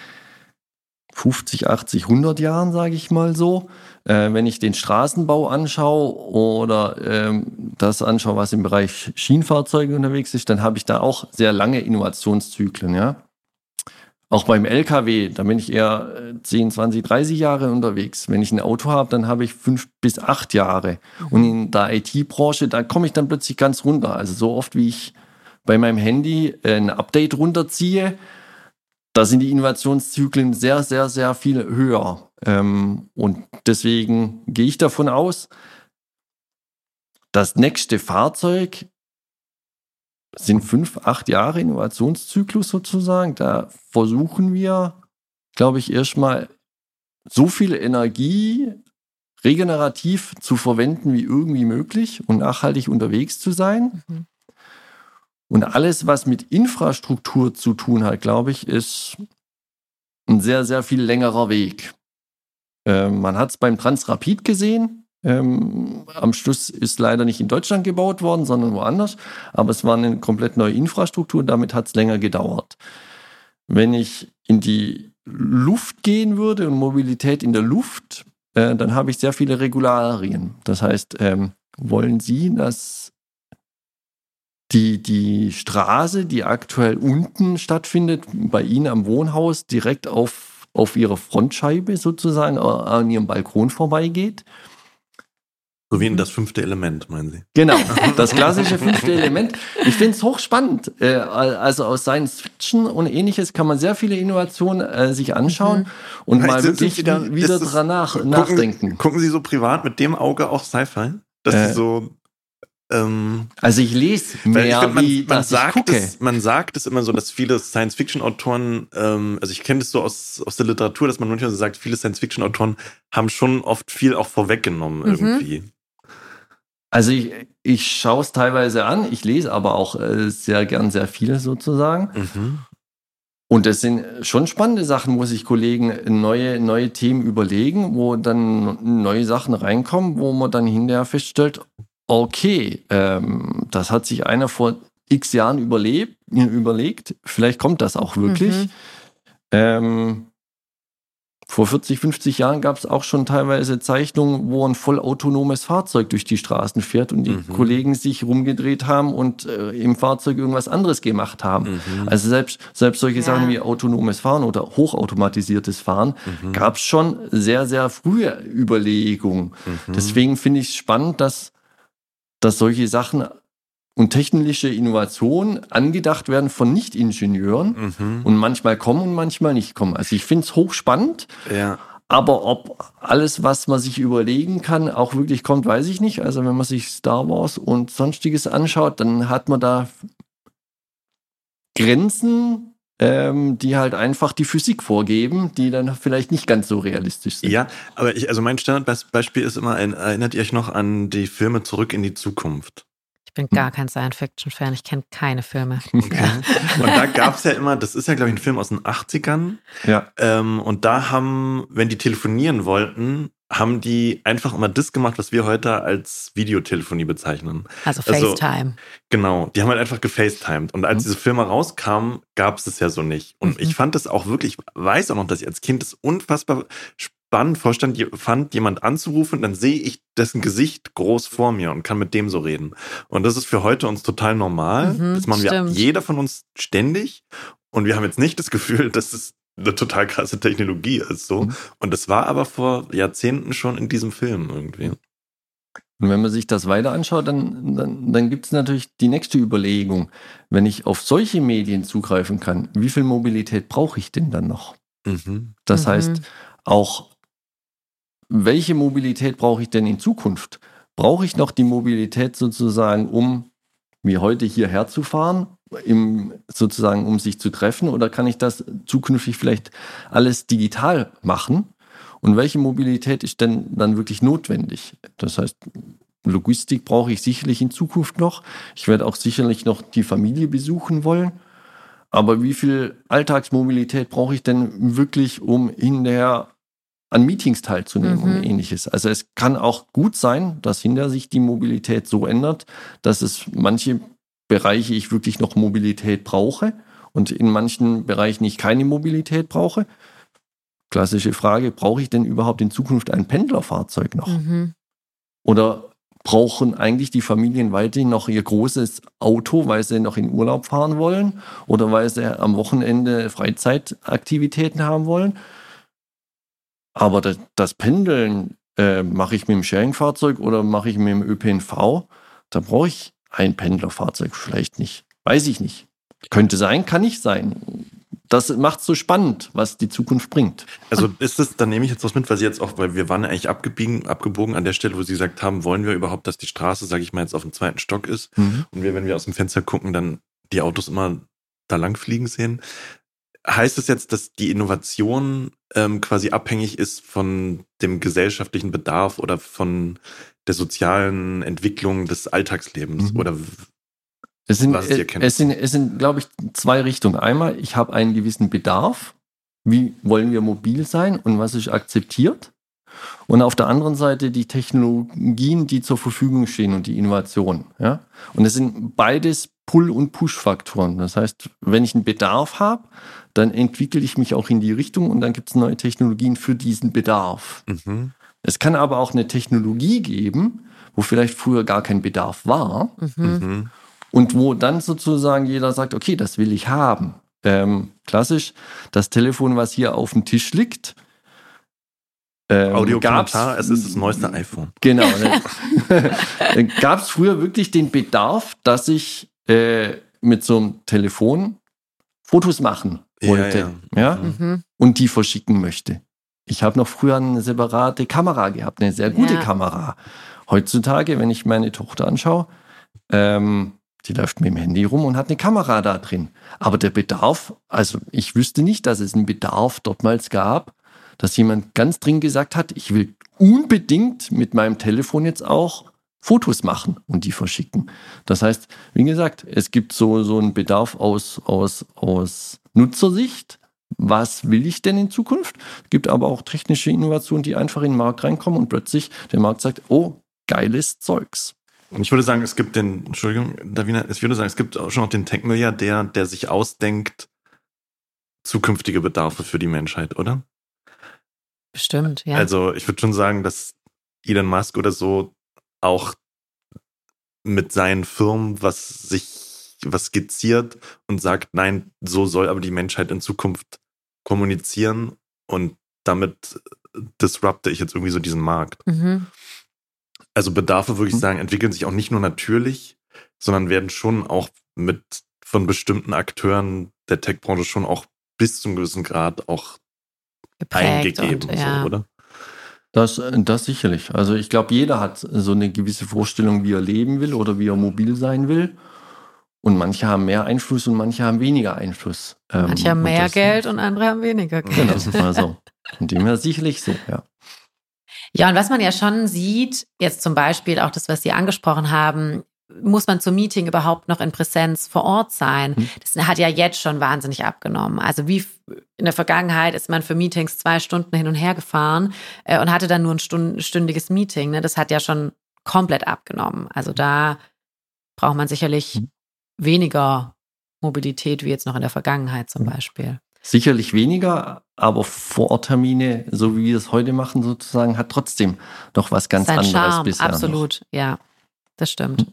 50, 80, 100 Jahren, sage ich mal so. Wenn ich den Straßenbau anschaue oder das anschaue, was im Bereich Schienenfahrzeuge unterwegs ist, dann habe ich da auch sehr lange Innovationszyklen. Ja? Auch beim LKW, da bin ich eher 10, 20, 30 Jahre unterwegs. Wenn ich ein Auto habe, dann habe ich 5 bis 8 Jahre. Und in der IT-Branche, da komme ich dann plötzlich ganz runter. Also so oft, wie ich bei meinem Handy ein Update runterziehe, da sind die Innovationszyklen sehr, sehr, sehr viel höher. Und deswegen gehe ich davon aus, das nächste Fahrzeug sind 5, 8 Jahre Innovationszyklus sozusagen. Da versuchen wir, glaube ich, erstmal so viel Energie regenerativ zu verwenden wie irgendwie möglich und nachhaltig unterwegs zu sein. Und alles, was mit Infrastruktur zu tun hat, glaube ich, ist ein sehr, sehr viel längerer Weg. Man hat es beim Transrapid gesehen. Am Schluss ist leider nicht in Deutschland gebaut worden, sondern woanders. Aber es war eine komplett neue Infrastruktur und damit hat es länger gedauert. Wenn ich in die Luft gehen würde und Mobilität in der Luft, dann habe ich sehr viele Regularien. Das heißt, wollen Sie, dass die Straße, die aktuell unten stattfindet, bei Ihnen am Wohnhaus direkt auf Ihrer Frontscheibe sozusagen an Ihrem Balkon vorbeigeht? So wie in das 5. Element, meinen Sie? Genau, das klassische 5. Element. Ich finde es hochspannend. Also aus Science Fiction und Ähnliches kann man sehr viele Innovationen sich anschauen und mal wirklich wieder dran nachdenken. Gucken Sie so privat mit dem Auge auch Sci-Fi? Dass Sie so... Also ich lese mehr, man sagt es immer so, dass viele Science-Fiction-Autoren, also ich kenne das so aus der Literatur, dass man manchmal so sagt, viele Science-Fiction-Autoren haben schon oft viel auch vorweggenommen irgendwie. Also ich schaue es teilweise an, ich lese aber auch sehr gern sehr viel sozusagen. Und es sind schon spannende Sachen, wo sich Kollegen neue Themen überlegen, wo dann neue Sachen reinkommen, wo man dann hinterher feststellt, okay, das hat sich einer vor x Jahren überlegt, vielleicht kommt das auch wirklich. Vor 40, 50 Jahren gab es auch schon teilweise Zeichnungen, wo ein vollautonomes Fahrzeug durch die Straßen fährt und die Kollegen sich rumgedreht haben und im Fahrzeug irgendwas anderes gemacht haben. Also selbst solche Sachen wie autonomes Fahren oder hochautomatisiertes Fahren gab es schon sehr, sehr frühe Überlegungen. Deswegen finde ich es spannend, dass solche Sachen und technische Innovationen angedacht werden von Nicht-Ingenieuren und manchmal kommen und manchmal nicht kommen. Also ich finde es hochspannend, aber ob alles, was man sich überlegen kann, auch wirklich kommt, weiß ich nicht. Also wenn man sich Star Wars und Sonstiges anschaut, dann hat man da Grenzen, die halt einfach die Physik vorgeben, die dann vielleicht nicht ganz so realistisch sind. Ja, aber mein Standardbeispiel ist immer, erinnert ihr euch noch an die Filme Zurück in die Zukunft? Ich bin gar kein Science-Fiction-Fan, ich kenne keine Filme. Okay. Und da gab es ja immer, das ist ja, glaube ich, ein Film aus den 80ern. Ja. Und da wenn die telefonieren wollten, haben die einfach immer das gemacht, was wir heute als Videotelefonie bezeichnen. Also FaceTime. Genau, die haben halt einfach gefacetimed. Und als diese Filme rauskamen, gab es das ja so nicht. Und ich fand das auch wirklich, weiß auch noch, dass ich als Kind das unfassbar spannend fand, jemand anzurufen, dann sehe ich dessen Gesicht groß vor mir und kann mit dem so reden. Und das ist für heute uns total normal. Das machen jeder von uns ständig. Und wir haben jetzt nicht das Gefühl, dass es eine total krasse Technologie ist. So. Und das war aber vor Jahrzehnten schon in diesem Film irgendwie. Und wenn man sich das weiter anschaut, dann gibt es natürlich die nächste Überlegung. Wenn ich auf solche Medien zugreifen kann, wie viel Mobilität brauche ich denn dann noch? Das heißt, auch welche Mobilität brauche ich denn in Zukunft? Brauche ich noch die Mobilität sozusagen, um wie heute hierher zu fahren? sozusagen, um sich zu treffen, oder kann ich das zukünftig vielleicht alles digital machen? Und welche Mobilität ist denn dann wirklich notwendig? Das heißt, Logistik brauche ich sicherlich in Zukunft noch. Ich werde auch sicherlich noch die Familie besuchen wollen. Aber wie viel Alltagsmobilität brauche ich denn wirklich, um hinterher an Meetings teilzunehmen und ähnliches? Also es kann auch gut sein, dass hinterher sich die Mobilität so ändert, dass es manche Bereiche ich wirklich noch Mobilität brauche und in manchen Bereichen ich keine Mobilität brauche. Klassische Frage, brauche ich denn überhaupt in Zukunft ein Pendlerfahrzeug noch? Oder brauchen eigentlich die Familien weiterhin noch ihr großes Auto, weil sie noch in Urlaub fahren wollen oder weil sie am Wochenende Freizeitaktivitäten haben wollen? Aber das Pendeln mache ich mit dem Sharing-Fahrzeug oder mache ich mit dem ÖPNV? Da brauche ich ein Pendlerfahrzeug vielleicht nicht. Weiß ich nicht. Könnte sein, kann nicht sein. Das macht es so spannend, was die Zukunft bringt. Also ist es, dann nehme ich jetzt was mit, weil wir waren eigentlich abgebogen an der Stelle, wo Sie gesagt haben, wollen wir überhaupt, dass die Straße, sage ich mal, jetzt auf dem 2. Stock ist und wir, wenn wir aus dem Fenster gucken, dann die Autos immer da lang fliegen sehen. Heißt es jetzt, dass die Innovation quasi abhängig ist von dem gesellschaftlichen Bedarf oder von der sozialen Entwicklung des Alltagslebens? Oder es sind, glaube ich, 2 Richtungen. Einmal, ich habe einen gewissen Bedarf. Wie wollen wir mobil sein und was ist akzeptiert? Und auf der anderen Seite die Technologien, die zur Verfügung stehen und die Innovation. Ja? Und es sind beides Pull- und Push-Faktoren. Das heißt, wenn ich einen Bedarf habe, dann entwickle ich mich auch in die Richtung und dann gibt es neue Technologien für diesen Bedarf. Es kann aber auch eine Technologie geben, wo vielleicht früher gar kein Bedarf war und wo dann sozusagen jeder sagt, okay, das will ich haben. Klassisch, das Telefon, was hier auf dem Tisch liegt, Audiokommentar, es ist das neueste iPhone. Genau. Gab es früher wirklich den Bedarf, dass ich mit so einem Telefon Fotos machen wollte und die verschicken möchte. Ich habe noch früher eine separate Kamera gehabt, eine sehr gute Kamera. Heutzutage, wenn ich meine Tochter anschaue, die läuft mit dem Handy rum und hat eine Kamera da drin. Aber der Bedarf, also ich wüsste nicht, dass es einen Bedarf dortmals gab, dass jemand ganz dringend gesagt hat, ich will unbedingt mit meinem Telefon jetzt auch Fotos machen und die verschicken. Das heißt, wie gesagt, es gibt so einen Bedarf aus Nutzersicht. Was will ich denn in Zukunft? Es gibt aber auch technische Innovationen, die einfach in den Markt reinkommen und plötzlich der Markt sagt, oh, geiles Zeugs. Und ich würde sagen, es gibt Davina, ich würde sagen, es gibt auch schon noch den Tech-Milliardär, der sich ausdenkt, zukünftige Bedarfe für die Menschheit, oder? Bestimmt, ja. Also ich würde schon sagen, dass Elon Musk oder so auch mit seinen Firmen was skizziert und sagt, nein, so soll aber die Menschheit in Zukunft kommunizieren und damit disrupte ich jetzt irgendwie so diesen Markt. Also Bedarfe, würde ich sagen, entwickeln sich auch nicht nur natürlich, sondern werden schon auch von bestimmten Akteuren der Tech-Branche schon auch bis zu einem gewissen Grad auch geprägt eingegeben, und, ja. so, oder? Das sicherlich. Also ich glaube, jeder hat so eine gewisse Vorstellung, wie er leben will oder wie er mobil sein will. Und manche haben mehr Einfluss und manche haben weniger Einfluss. Manche haben mehr Geld und andere haben weniger Geld. Genau, das ist mal so. Von dem her sicherlich so, ja. Ja, und was man ja schon sieht, jetzt zum Beispiel auch das, was Sie angesprochen haben, muss man zum Meeting überhaupt noch in Präsenz vor Ort sein? Das hat ja jetzt schon wahnsinnig abgenommen. Also wie in der Vergangenheit ist man für Meetings 2 Stunden hin und her gefahren und hatte dann nur ein stündiges Meeting. Ne? Das hat ja schon komplett abgenommen. Also da braucht man sicherlich weniger Mobilität wie jetzt noch in der Vergangenheit zum Beispiel. Sicherlich weniger, aber Vororttermine, so wie wir es heute machen sozusagen, hat trotzdem noch was ganz anderes Charme, bisher. Absolut, noch. Ja, das stimmt.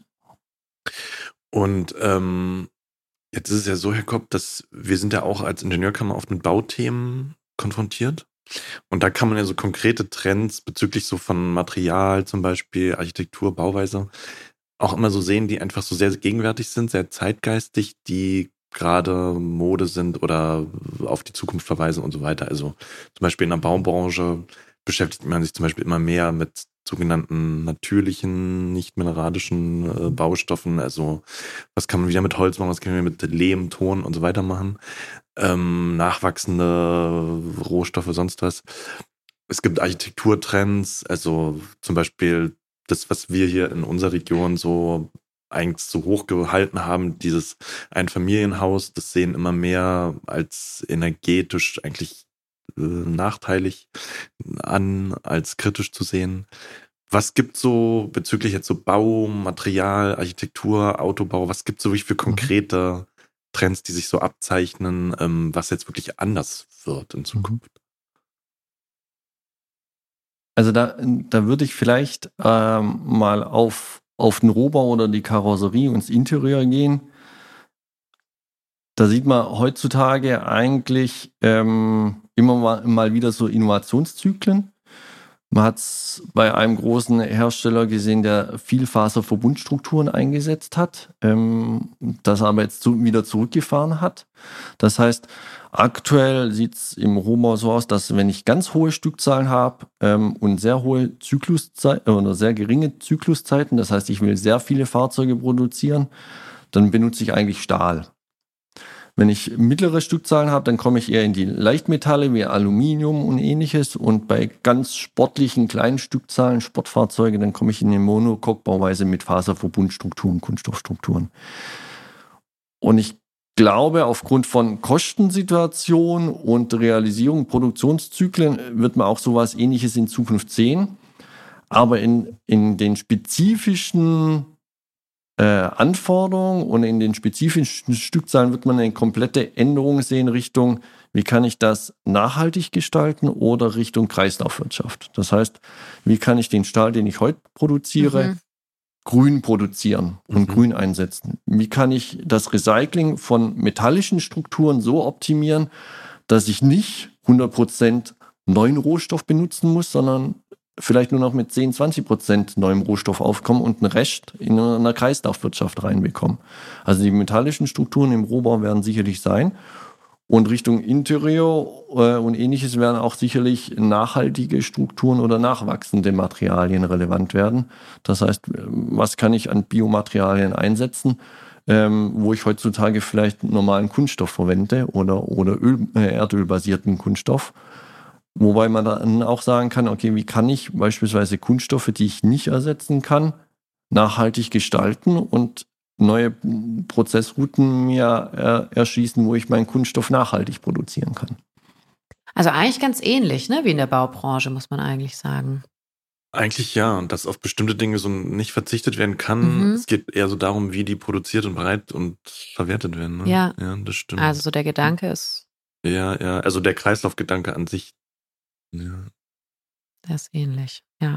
Und jetzt ist es ja so, Herr Kopp, dass wir sind ja auch als Ingenieurkammer oft mit Bauthemen konfrontiert. Und da kann man ja so konkrete Trends bezüglich so von Material, zum Beispiel Architektur, Bauweise, auch immer so sehen, die einfach so sehr gegenwärtig sind, sehr zeitgeistig, die gerade Mode sind oder auf die Zukunft verweisen und so weiter. Also zum Beispiel in der Baubranche beschäftigt man sich zum Beispiel immer mehr mit sogenannten natürlichen, nicht mineralischen Baustoffen. Also was kann man wieder mit Holz machen, was kann man mit Lehm, Ton und so weiter machen. Nachwachsende Rohstoffe, sonst was. Es gibt Architekturtrends, also zum Beispiel das, was wir hier in unserer Region so eigentlich so hoch gehalten haben, dieses Einfamilienhaus, das sehen immer mehr als energetisch eigentlich nachteilig an, als kritisch zu sehen. Was gibt so bezüglich jetzt so Bau, Material, Architektur, Autobau, was gibt es so wirklich für konkrete Trends, die sich so abzeichnen, was jetzt wirklich anders wird in Zukunft? Also da würde ich vielleicht mal auf den Rohbau oder die Karosserie und das Interieur gehen. Da sieht man heutzutage eigentlich immer mal wieder so Innovationszyklen. Man hat es bei einem großen Hersteller gesehen, der Vielfaserverbundstrukturen eingesetzt hat, das aber jetzt wieder zurückgefahren hat. Das heißt, aktuell sieht es im Rohbau so aus, dass wenn ich ganz hohe Stückzahlen habe und sehr hohe Zykluszeiten oder sehr geringe Zykluszeiten, das heißt, ich will sehr viele Fahrzeuge produzieren, dann benutze ich eigentlich Stahl. Wenn ich mittlere Stückzahlen habe, dann komme ich eher in die Leichtmetalle wie Aluminium und ähnliches. Und bei ganz sportlichen kleinen Stückzahlen, Sportfahrzeuge, dann komme ich in eine Monocoque-Bauweise mit Faserverbundstrukturen, Kunststoffstrukturen. Und ich glaube, aufgrund von Kostensituation und Realisierung, Produktionszyklen wird man auch sowas Ähnliches in Zukunft sehen. Aber in den spezifischen Anforderungen und in den spezifischen Stückzahlen wird man eine komplette Änderung sehen Richtung, wie kann ich das nachhaltig gestalten oder Richtung Kreislaufwirtschaft. Das heißt, wie kann ich den Stahl, den ich heute produziere, grün produzieren und grün einsetzen? Wie kann ich das Recycling von metallischen Strukturen so optimieren, dass ich nicht 100% neuen Rohstoff benutzen muss, sondern vielleicht nur noch mit 10-20% neuem Rohstoff aufkommen und einen Rest in einer Kreislaufwirtschaft reinbekommen. Also die metallischen Strukturen im Rohbau werden sicherlich sein. Und Richtung Interieur und ähnliches werden auch sicherlich nachhaltige Strukturen oder nachwachsende Materialien relevant werden. Das heißt, was kann ich an Biomaterialien einsetzen, wo ich heutzutage vielleicht normalen Kunststoff verwende oder erdölbasierten Kunststoff. Wobei man dann auch sagen kann, okay, wie kann ich beispielsweise Kunststoffe, die ich nicht ersetzen kann, nachhaltig gestalten und neue Prozessrouten mir erschließen, wo ich meinen Kunststoff nachhaltig produzieren kann. Also eigentlich ganz ähnlich, ne, wie in der Baubranche, muss man eigentlich sagen. Eigentlich ja, und dass auf bestimmte Dinge so nicht verzichtet werden kann. Es geht eher so darum, wie die produziert und bereit und verwertet werden. Ne? Ja, das stimmt. Also so der Gedanke ist... Ja, also der Kreislaufgedanke an sich. Ja. Das ist ähnlich, ja.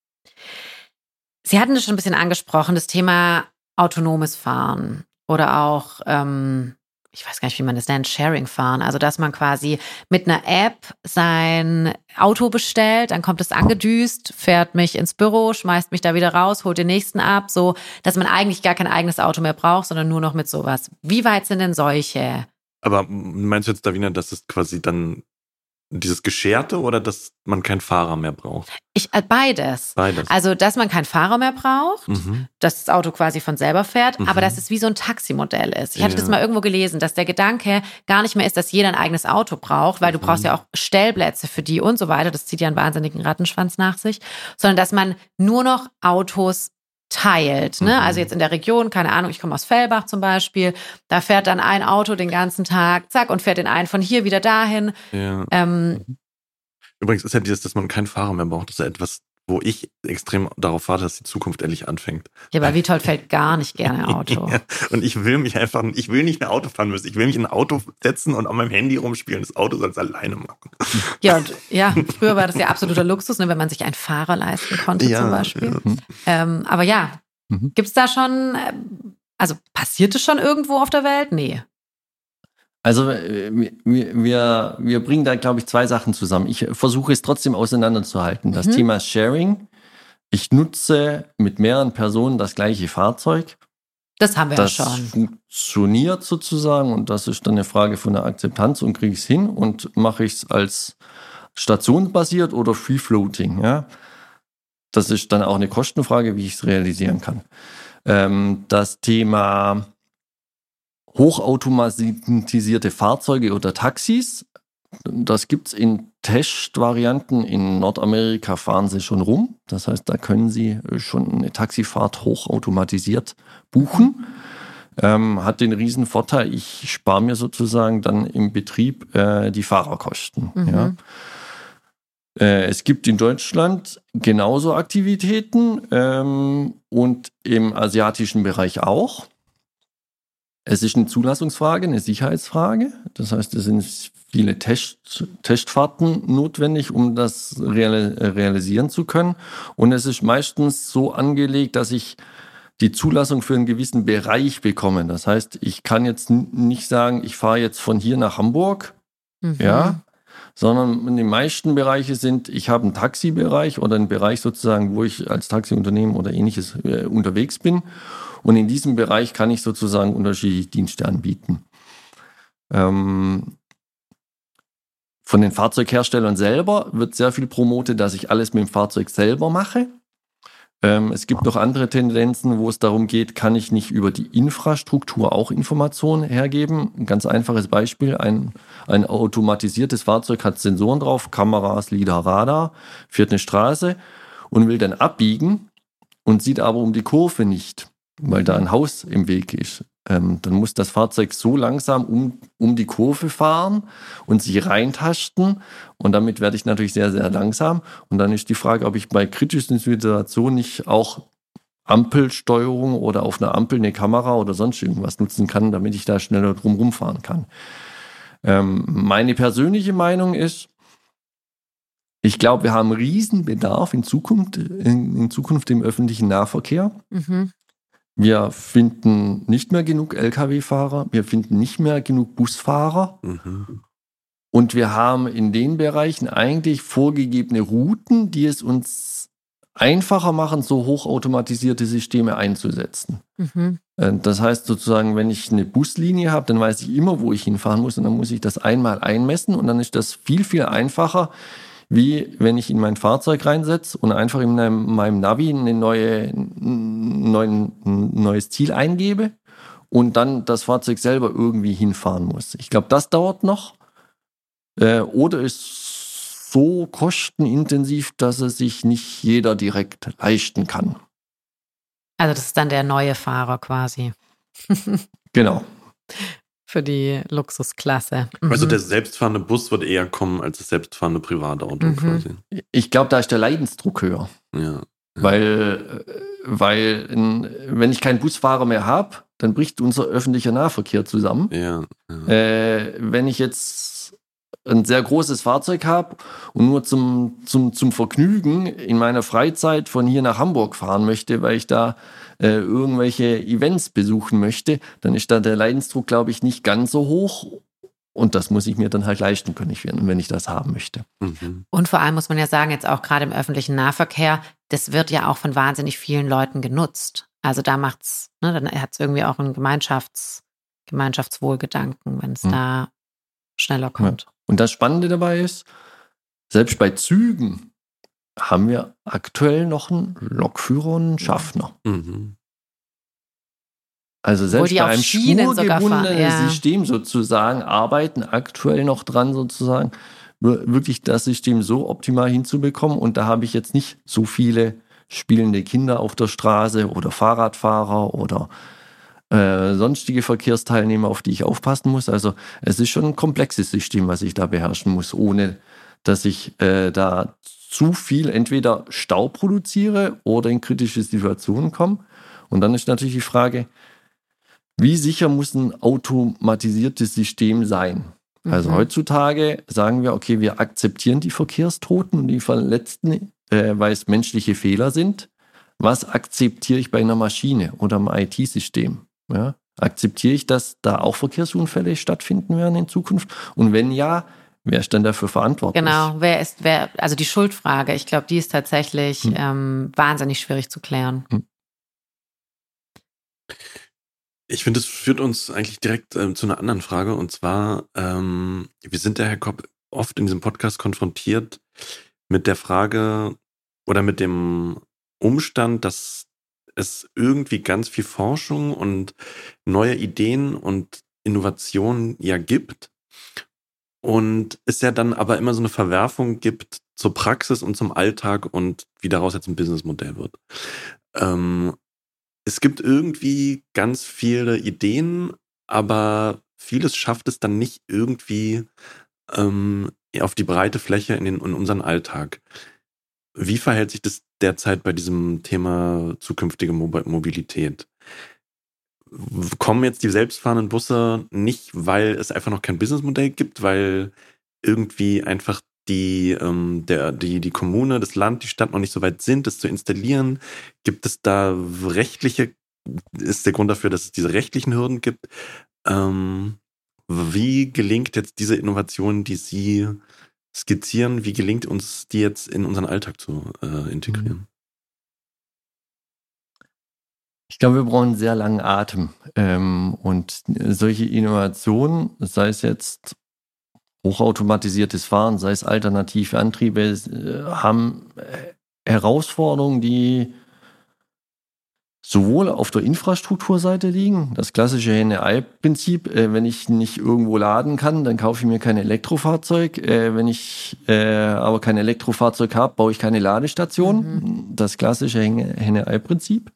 Sie hatten das schon ein bisschen angesprochen, das Thema autonomes Fahren oder auch, ich weiß gar nicht, wie man das nennt, Sharing-Fahren. Also, dass man quasi mit einer App sein Auto bestellt, dann kommt es angedüst, fährt mich ins Büro, schmeißt mich da wieder raus, holt den nächsten ab, so, dass man eigentlich gar kein eigenes Auto mehr braucht, sondern nur noch mit sowas. Wie weit sind denn solche? Aber meinst du jetzt, Davina, dass es quasi dann dieses Gescherte oder dass man keinen Fahrer mehr braucht? Beides. Also, dass man keinen Fahrer mehr braucht, dass das Auto quasi von selber fährt, aber dass es wie so ein Taximodell ist. Ich hatte das mal irgendwo gelesen, dass der Gedanke gar nicht mehr ist, dass jeder ein eigenes Auto braucht, weil du brauchst ja auch Stellplätze für die und so weiter. Das zieht ja einen wahnsinnigen Rattenschwanz nach sich. Sondern dass man nur noch Autos teilt. Ne? Also jetzt in der Region, keine Ahnung, ich komme aus Fellbach zum Beispiel, da fährt dann ein Auto den ganzen Tag, zack, und fährt den einen von hier wieder dahin. Ja. Übrigens ist ja dieses, dass man keinen Fahrer mehr braucht, das ist ja etwas, wo ich extrem darauf warte, dass die Zukunft endlich anfängt. Ja, aber Witold fährt gar nicht gerne Auto. Ja, und ich will nicht mehr Auto fahren müssen. Ich will mich in ein Auto setzen und auf meinem Handy rumspielen. Das Auto soll es alleine machen. Ja, früher war das ja absoluter Luxus, ne, wenn man sich einen Fahrer leisten konnte zum Beispiel. Ja. Aber ja, gibt's da schon, also passiert es schon irgendwo auf der Welt? Nee. Also wir bringen da, glaube ich, zwei Sachen zusammen. Ich versuche es trotzdem auseinanderzuhalten. Das Thema Sharing. Ich nutze mit mehreren Personen das gleiche Fahrzeug. Das haben wir ja schon. Das funktioniert sozusagen und das ist dann eine Frage von der Akzeptanz und kriege ich es hin und mache ich es als stationsbasiert oder free-floating. Ja? das ist dann auch eine Kostenfrage, wie ich es realisieren kann. Das Thema hochautomatisierte Fahrzeuge oder Taxis, das gibt es in Testvarianten. In Nordamerika fahren sie schon rum. Das heißt, da können Sie schon eine Taxifahrt hochautomatisiert buchen. Hat den riesen Vorteil, ich spare mir sozusagen dann im Betrieb die Fahrerkosten. Ja. Es gibt in Deutschland genauso Aktivitäten und im asiatischen Bereich auch. Es ist eine Zulassungsfrage, eine Sicherheitsfrage. Das heißt, es sind viele Testfahrten notwendig, um das realisieren zu können. Und es ist meistens so angelegt, dass ich die Zulassung für einen gewissen Bereich bekomme. Das heißt, ich kann jetzt nicht sagen, ich fahre jetzt von hier nach Hamburg, ja, sondern die meisten Bereiche sind, ich habe einen Taxibereich oder einen Bereich sozusagen, wo ich als Taxiunternehmen oder ähnliches unterwegs bin. Und in diesem Bereich kann ich sozusagen unterschiedliche Dienste anbieten. Von den Fahrzeugherstellern selber wird sehr viel promotet, dass ich alles mit dem Fahrzeug selber mache. Es gibt noch andere Tendenzen, wo es darum geht, kann ich nicht über die Infrastruktur auch Informationen hergeben. Ein ganz einfaches Beispiel, ein automatisiertes Fahrzeug hat Sensoren drauf, Kameras, LiDAR, Radar, fährt eine Straße und will dann abbiegen und sieht aber um die Kurve nicht, weil da ein Haus im Weg ist. Dann muss das Fahrzeug so langsam um die Kurve fahren und sich reintasten und damit werde ich natürlich sehr, sehr langsam. Und dann ist die Frage, ob ich bei kritischen Situationen nicht auch Ampelsteuerung oder auf einer Ampel eine Kamera oder sonst irgendwas nutzen kann, damit ich da schneller drumherum fahren kann. Meine persönliche Meinung ist, ich glaube, wir haben riesen Bedarf in Zukunft im öffentlichen Nahverkehr. Wir finden nicht mehr genug Lkw-Fahrer, wir finden nicht mehr genug Busfahrer. Und wir haben in den Bereichen eigentlich vorgegebene Routen, die es uns einfacher machen, so hochautomatisierte Systeme einzusetzen. Das heißt sozusagen, wenn ich eine Buslinie habe, dann weiß ich immer, wo ich hinfahren muss und dann muss ich das einmal einmessen und dann ist das viel, viel einfacher, wie wenn ich in mein Fahrzeug reinsetze und einfach in meinem Navi ein neues Ziel eingebe und dann das Fahrzeug selber irgendwie hinfahren muss. Ich glaube, das dauert noch oder ist so kostenintensiv, dass es sich nicht jeder direkt leisten kann. Also das ist dann der neue Fahrer quasi. Genau. Für die Luxusklasse. Also der selbstfahrende Bus wird eher kommen als das selbstfahrende Privatauto quasi. Ich glaube, da ist der Leidensdruck höher. Ja. Weil wenn ich keinen Busfahrer mehr habe, dann bricht unser öffentlicher Nahverkehr zusammen. Wenn ich jetzt ein sehr großes Fahrzeug habe und nur zum Vergnügen in meiner Freizeit von hier nach Hamburg fahren möchte, weil ich da irgendwelche Events besuchen möchte, dann ist da der Leidensdruck, glaube ich, nicht ganz so hoch. Und das muss ich mir dann halt leisten können, wenn ich das haben möchte. Und vor allem muss man ja sagen, jetzt auch gerade im öffentlichen Nahverkehr, das wird ja auch von wahnsinnig vielen Leuten genutzt. Also da macht's, ne, dann hat es irgendwie auch einen Gemeinschaftswohlgedanken, wenn es da schneller kommt. Ja. Und das Spannende dabei ist, selbst bei Zügen haben wir aktuell noch einen Lokführer und einen Schaffner. Also selbst bei einem spurgebundenen System sozusagen arbeiten aktuell noch dran, sozusagen wirklich das System so optimal hinzubekommen. Und da habe ich jetzt nicht so viele spielende Kinder auf der Straße oder Fahrradfahrer oder sonstige Verkehrsteilnehmer, auf die ich aufpassen muss. Also es ist schon ein komplexes System, was ich da beherrschen muss, ohne dass ich da zu viel entweder Stau produziere oder in kritische Situationen komme. Und dann ist natürlich die Frage, wie sicher muss ein automatisiertes System sein? Also heutzutage sagen wir, okay, wir akzeptieren die Verkehrstoten und die Verletzten, weil es menschliche Fehler sind. Was akzeptiere ich bei einer Maschine oder einem IT-System? Ja? Akzeptiere ich, dass da auch Verkehrsunfälle stattfinden werden in Zukunft? Und wenn ja, wer ist dann dafür verantwortlich? Genau, also die Schuldfrage, ich glaube, die ist tatsächlich wahnsinnig schwierig zu klären. Ich finde, das führt uns eigentlich direkt zu einer anderen Frage. Und zwar, wir sind der Herr Kopp oft in diesem Podcast konfrontiert mit der Frage oder mit dem Umstand, dass es irgendwie ganz viel Forschung und neue Ideen und Innovationen ja gibt und es ja dann aber immer so eine Verwerfung gibt zur Praxis und zum Alltag und wie daraus jetzt ein Businessmodell wird. Es gibt irgendwie ganz viele Ideen, aber vieles schafft es dann nicht irgendwie auf die breite Fläche in unseren Alltag. Wie verhält sich das derzeit bei diesem Thema zukünftige Mobilität? Kommen jetzt die selbstfahrenden Busse nicht, weil es einfach noch kein Businessmodell gibt, weil irgendwie einfach die Kommune, das Land, die Stadt noch nicht so weit sind, das zu installieren? Gibt es da ist der Grund dafür, dass es diese rechtlichen Hürden gibt? Wie gelingt jetzt diese Innovation, die Sie skizzieren, wie gelingt uns die jetzt in unseren Alltag zu integrieren? Ich glaube, wir brauchen einen sehr langen Atem. Und solche Innovationen, sei es jetzt hochautomatisiertes Fahren, sei es alternative Antriebe, haben Herausforderungen, die sowohl auf der Infrastrukturseite liegen, das klassische Henne-Ei-Prinzip, wenn ich nicht irgendwo laden kann, dann kaufe ich mir kein Elektrofahrzeug. Wenn ich aber kein Elektrofahrzeug habe, baue ich keine Ladestation. Das klassische Henne-Ei-Prinzip.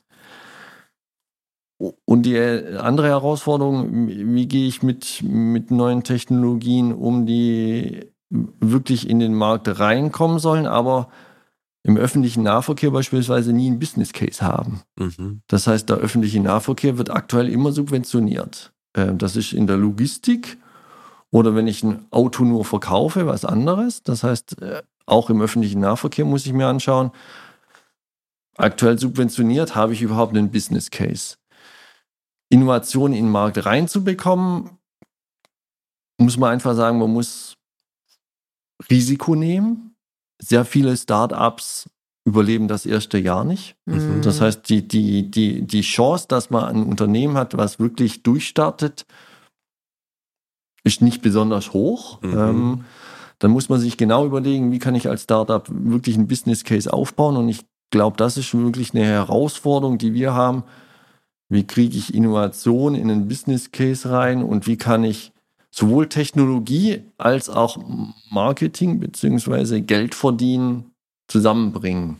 Und die andere Herausforderung, wie gehe ich mit neuen Technologien um, die wirklich in den Markt reinkommen sollen, aber im öffentlichen Nahverkehr beispielsweise nie einen Business Case haben. Das heißt, der öffentliche Nahverkehr wird aktuell immer subventioniert. Das ist in der Logistik oder wenn ich ein Auto nur verkaufe, was anderes. Das heißt, auch im öffentlichen Nahverkehr muss ich mir anschauen, aktuell subventioniert, habe ich überhaupt einen Business Case? Innovationen in den Markt reinzubekommen, muss man einfach sagen, man muss Risiko nehmen. Sehr viele Startups überleben das erste Jahr nicht. Das heißt, die Chance, dass man ein Unternehmen hat, was wirklich durchstartet, ist nicht besonders hoch. Dann muss man sich genau überlegen, wie kann ich als Startup wirklich einen Business Case aufbauen. Und ich glaube, das ist wirklich eine Herausforderung, die wir haben. Wie kriege ich Innovation in einen Business Case rein und wie kann ich sowohl Technologie als auch Marketing bzw. Geld verdienen zusammenbringen?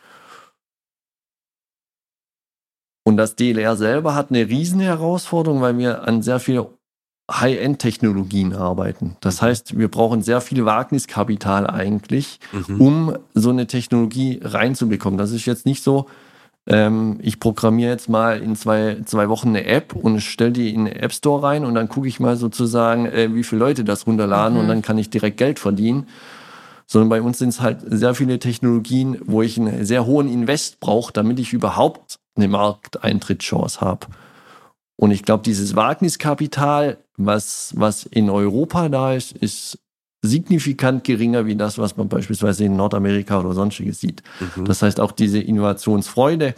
Und das DLR selber hat eine riesen Herausforderung, weil wir an sehr viel High-End-Technologien arbeiten. Das heißt, wir brauchen sehr viel Wagniskapital eigentlich, um so eine Technologie reinzubekommen. Das ist jetzt nicht so, ich programmiere jetzt mal in zwei Wochen eine App und stelle die in den App Store rein und dann gucke ich mal sozusagen, wie viele Leute das runterladen und dann kann ich direkt Geld verdienen. Sondern bei uns sind es halt sehr viele Technologien, wo ich einen sehr hohen Invest brauche, damit ich überhaupt eine Markteintrittschance habe. Und ich glaube, dieses Wagniskapital, was in Europa da ist signifikant geringer wie das, was man beispielsweise in Nordamerika oder sonstiges sieht. Das heißt, auch diese Innovationsfreude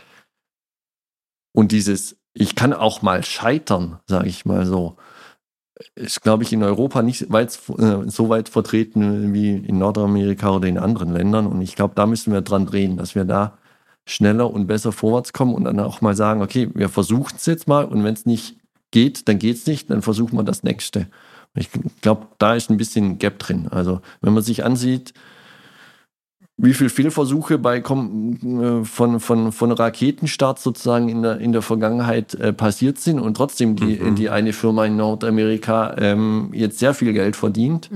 und dieses, ich kann auch mal scheitern, sage ich mal so, ist, glaube ich, in Europa nicht so weit vertreten wie in Nordamerika oder in anderen Ländern. Und ich glaube, da müssen wir dran drehen, dass wir da schneller und besser vorwärts kommen und dann auch mal sagen, okay, wir versuchen es jetzt mal und wenn es nicht geht, dann geht es nicht, dann versuchen wir das Nächste. Ich glaube, da ist ein bisschen Gap drin. Also wenn man sich ansieht, wie viele Fehlversuche von Raketenstart sozusagen in der Vergangenheit passiert sind und trotzdem die eine Firma in Nordamerika jetzt sehr viel Geld verdient.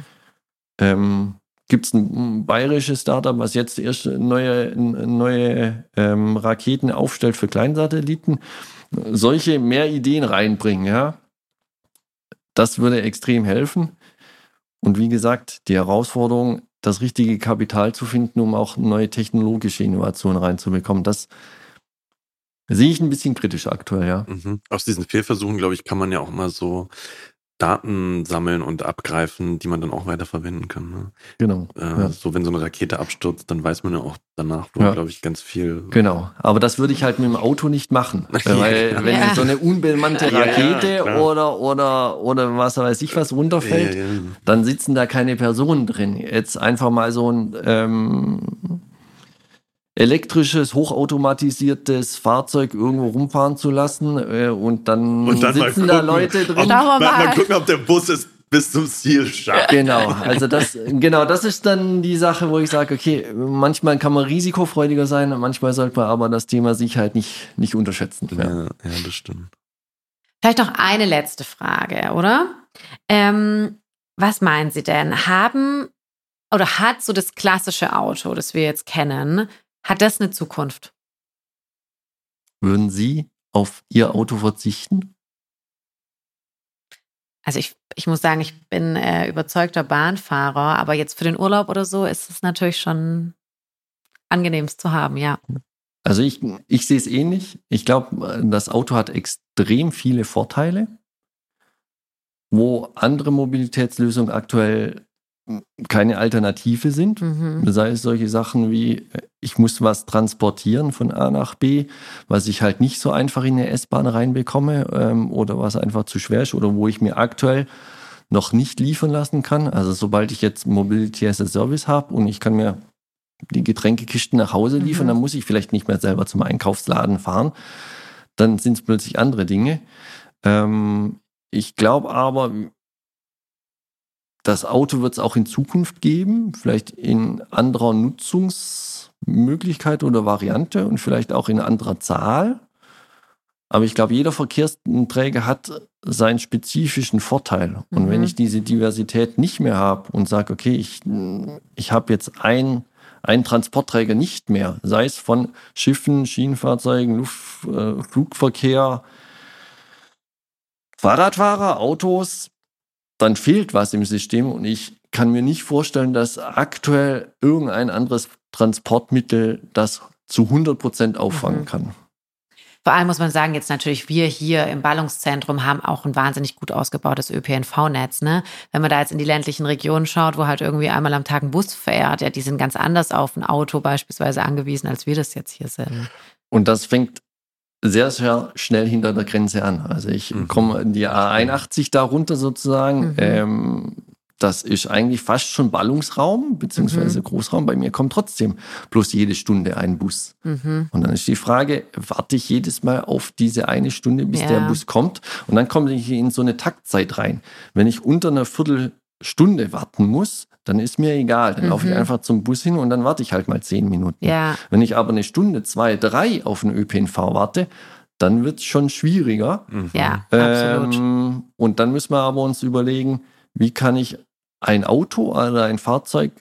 Gibt es ein bayerisches Startup, was jetzt erst neue Raketen aufstellt für Kleinsatelliten. Solche mehr Ideen reinbringen, ja. Das würde extrem helfen. Und wie gesagt, die Herausforderung, das richtige Kapital zu finden, um auch neue technologische Innovationen reinzubekommen, das sehe ich ein bisschen kritisch aktuell, ja. Aus diesen Fehlversuchen, glaube ich, kann man ja auch mal so Daten sammeln und abgreifen, die man dann auch weiterverwenden kann. Ne? Genau. So, wenn so eine Rakete abstürzt, dann weiß man ja auch danach, glaube ich, ganz viel. Genau. Aber das würde ich halt mit dem Auto nicht machen. Weil wenn so eine unbemannte Rakete oder was weiß ich was runterfällt, dann sitzen da keine Personen drin. Jetzt einfach mal so ein elektrisches, hochautomatisiertes Fahrzeug irgendwo rumfahren zu lassen und dann sitzen da Leute drin. Mal gucken, ob der Bus es bis zum Ziel schafft. Genau, also das ist dann die Sache, wo ich sage, okay, manchmal kann man risikofreudiger sein und manchmal sollte man aber das Thema Sicherheit nicht unterschätzen. Ja, das stimmt. Vielleicht noch eine letzte Frage, oder? Was meinen Sie denn? Hat so das klassische Auto, das wir jetzt kennen, hat das eine Zukunft? Würden Sie auf Ihr Auto verzichten? Also ich muss sagen, ich bin überzeugter Bahnfahrer, aber jetzt für den Urlaub oder so ist es natürlich schon angenehm, es zu haben, ja. Also ich sehe es ähnlich. Ich glaube, das Auto hat extrem viele Vorteile, wo andere Mobilitätslösungen aktuell keine Alternative sind. Sei es solche Sachen wie, ich muss was transportieren von A nach B, was ich halt nicht so einfach in eine S-Bahn reinbekomme oder was einfach zu schwer ist oder wo ich mir aktuell noch nicht liefern lassen kann. Also sobald ich jetzt Mobility as a Service habe und ich kann mir die Getränkekisten nach Hause liefern, dann muss ich vielleicht nicht mehr selber zum Einkaufsladen fahren. Dann sind es plötzlich andere Dinge. Ich glaube aber, das Auto wird es auch in Zukunft geben, vielleicht in anderer Nutzungsmöglichkeit oder Variante und vielleicht auch in anderer Zahl. Aber ich glaube, jeder Verkehrsträger hat seinen spezifischen Vorteil. Und wenn ich diese Diversität nicht mehr habe und sage, okay, ich habe jetzt einen Transportträger nicht mehr, sei es von Schiffen, Schienenfahrzeugen, Flugverkehr, Fahrradfahrer, Autos, dann fehlt was im System und ich kann mir nicht vorstellen, dass aktuell irgendein anderes Transportmittel das zu 100% auffangen kann. Vor allem muss man sagen, jetzt natürlich wir hier im Ballungszentrum haben auch ein wahnsinnig gut ausgebautes ÖPNV-Netz. Ne? Wenn man da jetzt in die ländlichen Regionen schaut, wo halt irgendwie einmal am Tag ein Bus fährt, ja, die sind ganz anders auf ein Auto beispielsweise angewiesen, als wir das jetzt hier sind. Und das fängt sehr, sehr schnell hinter der Grenze an. Also ich komme die A81 da runter sozusagen. Das ist eigentlich fast schon Ballungsraum beziehungsweise Großraum. Bei mir kommt trotzdem bloß jede Stunde ein Bus. Und dann ist die Frage, warte ich jedes Mal auf diese eine Stunde, bis der Bus kommt? Und dann komme ich in so eine Taktzeit rein. Wenn ich unter einer Viertelstunde warten muss, dann ist mir egal. Dann laufe ich einfach zum Bus hin und dann warte ich halt mal 10 Minuten. Ja. Wenn ich aber eine Stunde, 2, 3 auf den ÖPNV warte, dann wird es schon schwieriger. Ja, absolut. Und dann müssen wir aber uns überlegen, wie kann ich ein Auto oder ein Fahrzeug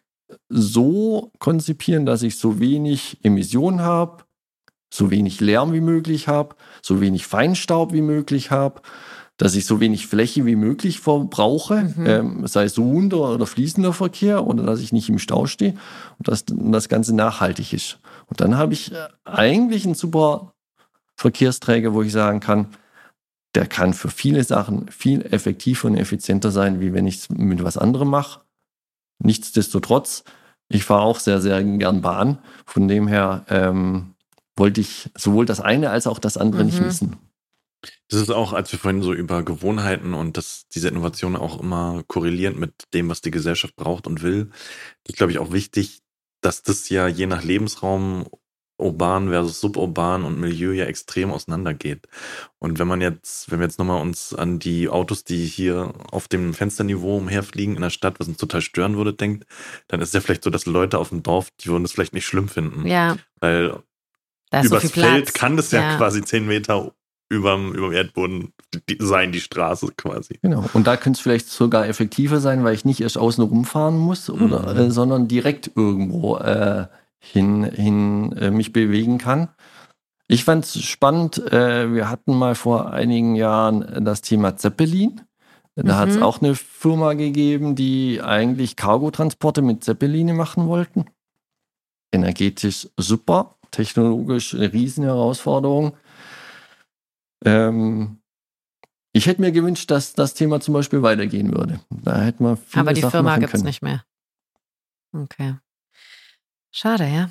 so konzipieren, dass ich so wenig Emissionen habe, so wenig Lärm wie möglich habe, so wenig Feinstaub wie möglich habe, dass ich so wenig Fläche wie möglich verbrauche, sei es ruhender oder fließender Verkehr oder dass ich nicht im Stau stehe und dass das Ganze nachhaltig ist. Und dann habe ich eigentlich einen super Verkehrsträger, wo ich sagen kann, der kann für viele Sachen viel effektiver und effizienter sein, wie wenn ich es mit was anderem mache. Nichtsdestotrotz, ich fahre auch sehr, sehr gern Bahn. Von dem her wollte ich sowohl das eine als auch das andere nicht missen. Das ist auch, als wir vorhin so über Gewohnheiten und dass diese Innovation auch immer korrelierend mit dem, was die Gesellschaft braucht und will, ist, glaube ich, auch wichtig, dass das ja je nach Lebensraum urban versus suburban und Milieu ja extrem auseinandergeht. Und wenn wir jetzt nochmal uns an die Autos, die hier auf dem Fensterniveau umherfliegen in der Stadt, was uns total stören würde, denkt, dann ist es ja vielleicht so, dass Leute auf dem Dorf, die würden das vielleicht nicht schlimm finden. Ja. Weil da ist übers so viel Feld Platz. kann das ja quasi 10 Meter überm Erdboden sein, die Straße quasi. Genau. Und da könnte es vielleicht sogar effektiver sein, weil ich nicht erst außen rumfahren muss, oder, sondern direkt irgendwo hin mich bewegen kann. Ich fand es spannend, wir hatten mal vor einigen Jahren das Thema Zeppelin. Da hat es auch eine Firma gegeben, die eigentlich Cargotransporte mit Zeppeline machen wollten. Energetisch super, technologisch eine Riesenherausforderung. Ich hätte mir gewünscht, dass das Thema zum Beispiel weitergehen würde. Da hätte man viele Aber die Sachen Firma machen gibt es können. nicht mehr. Okay. Schade, ja.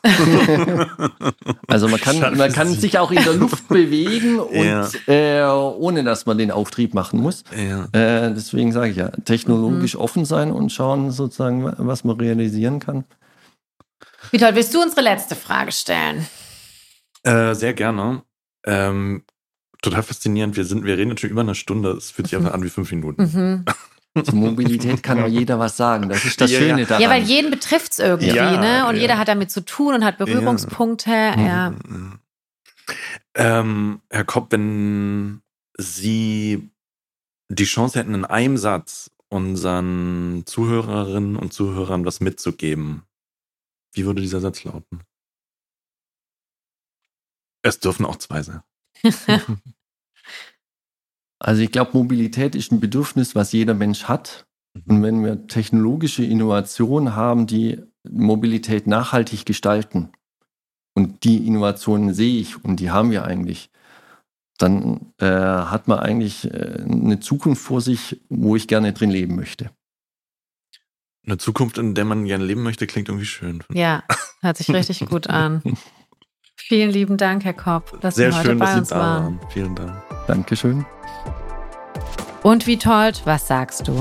Also man kann sich auch in der Luft bewegen und ohne dass man den Auftrieb machen muss. Ja. Deswegen sage ich ja, technologisch offen sein und schauen sozusagen, was man realisieren kann. Witold, willst du unsere letzte Frage stellen? Sehr gerne. Total faszinierend. Wir reden natürlich über eine Stunde. Es fühlt sich einfach an wie 5 Minuten. Zur Mobilität kann auch jeder was sagen. Das ist das Schöne daran. Ja, weil jeden betrifft es irgendwie, ne? Und jeder hat damit zu tun und hat Berührungspunkte. Ja. Herr Kopp, wenn Sie die Chance hätten, in einem Satz unseren Zuhörerinnen und Zuhörern was mitzugeben, wie würde dieser Satz lauten? Es dürfen auch 2 sein. Also ich glaube, Mobilität ist ein Bedürfnis, was jeder Mensch hat. Und wenn wir technologische Innovationen haben, die Mobilität nachhaltig gestalten, und die Innovationen sehe ich und die haben wir eigentlich, dann hat man eigentlich eine Zukunft vor sich, wo ich gerne drin leben möchte. Eine Zukunft, in der man gerne leben möchte, klingt irgendwie schön. Ja, hört sich richtig gut an. Vielen lieben Dank, Herr Kopp, dass Sehr Sie heute schön, bei dass Sie uns da waren. Vielen Dank. Dankeschön. Und Witold, was sagst du?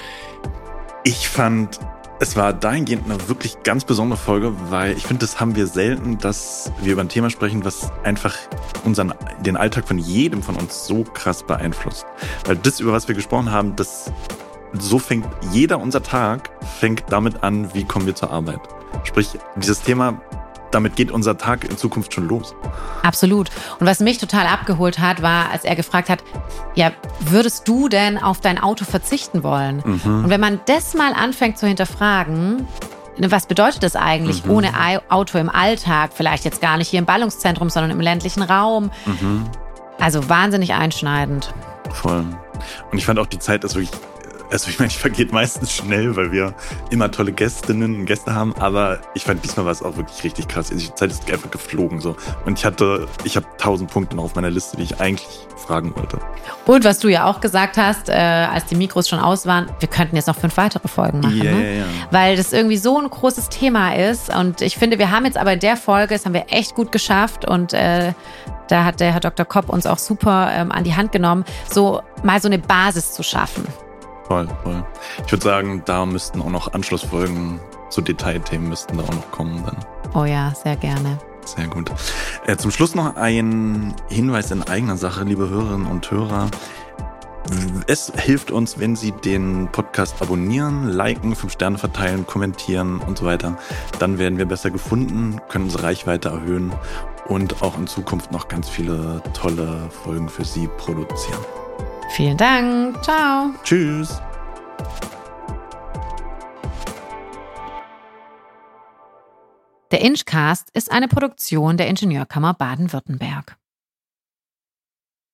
Ich fand, es war dahingehend eine wirklich ganz besondere Folge, weil ich finde, das haben wir selten, dass wir über ein Thema sprechen, was einfach den Alltag von jedem von uns so krass beeinflusst. Weil das, über was wir gesprochen haben, so fängt unser Tag fängt damit an, wie kommen wir zur Arbeit. Sprich, dieses Thema, damit geht unser Tag in Zukunft schon los. Absolut. Und was mich total abgeholt hat, war, als er gefragt hat, ja, würdest du denn auf dein Auto verzichten wollen? Und wenn man das mal anfängt zu hinterfragen, was bedeutet das eigentlich ohne Auto im Alltag? Vielleicht jetzt gar nicht hier im Ballungszentrum, sondern im ländlichen Raum. Also wahnsinnig einschneidend. Voll. Und ich fand auch, die Zeit ist wirklich, also ich meine, die vergeht meistens schnell, weil wir immer tolle Gästinnen und Gäste haben, aber ich fand, diesmal war es auch wirklich richtig krass. Die Zeit ist einfach geflogen so. Und ich habe 1000 Punkte noch auf meiner Liste, die ich eigentlich fragen wollte. Und was du ja auch gesagt hast, als die Mikros schon aus waren, wir könnten jetzt noch 5 weitere Folgen machen. Ne? Weil das irgendwie so ein großes Thema ist. Und ich finde, wir haben jetzt aber in der Folge, das haben wir echt gut geschafft und da hat der Herr Dr. Kopp uns auch super an die Hand genommen, so mal so eine Basis zu schaffen. Voll. Ich würde sagen, da müssten auch noch Anschlussfolgen zu Detailthemen müssten da auch noch kommen dann. Oh ja, sehr gerne. Sehr gut. Zum Schluss noch ein Hinweis in eigener Sache, liebe Hörerinnen und Hörer. Es hilft uns, wenn Sie den Podcast abonnieren, liken, 5 Sterne verteilen, kommentieren und so weiter. Dann werden wir besser gefunden, können unsere Reichweite erhöhen und auch in Zukunft noch ganz viele tolle Folgen für Sie produzieren. Vielen Dank. Ciao. Tschüss. Der Inchcast ist eine Produktion der Ingenieurkammer Baden-Württemberg.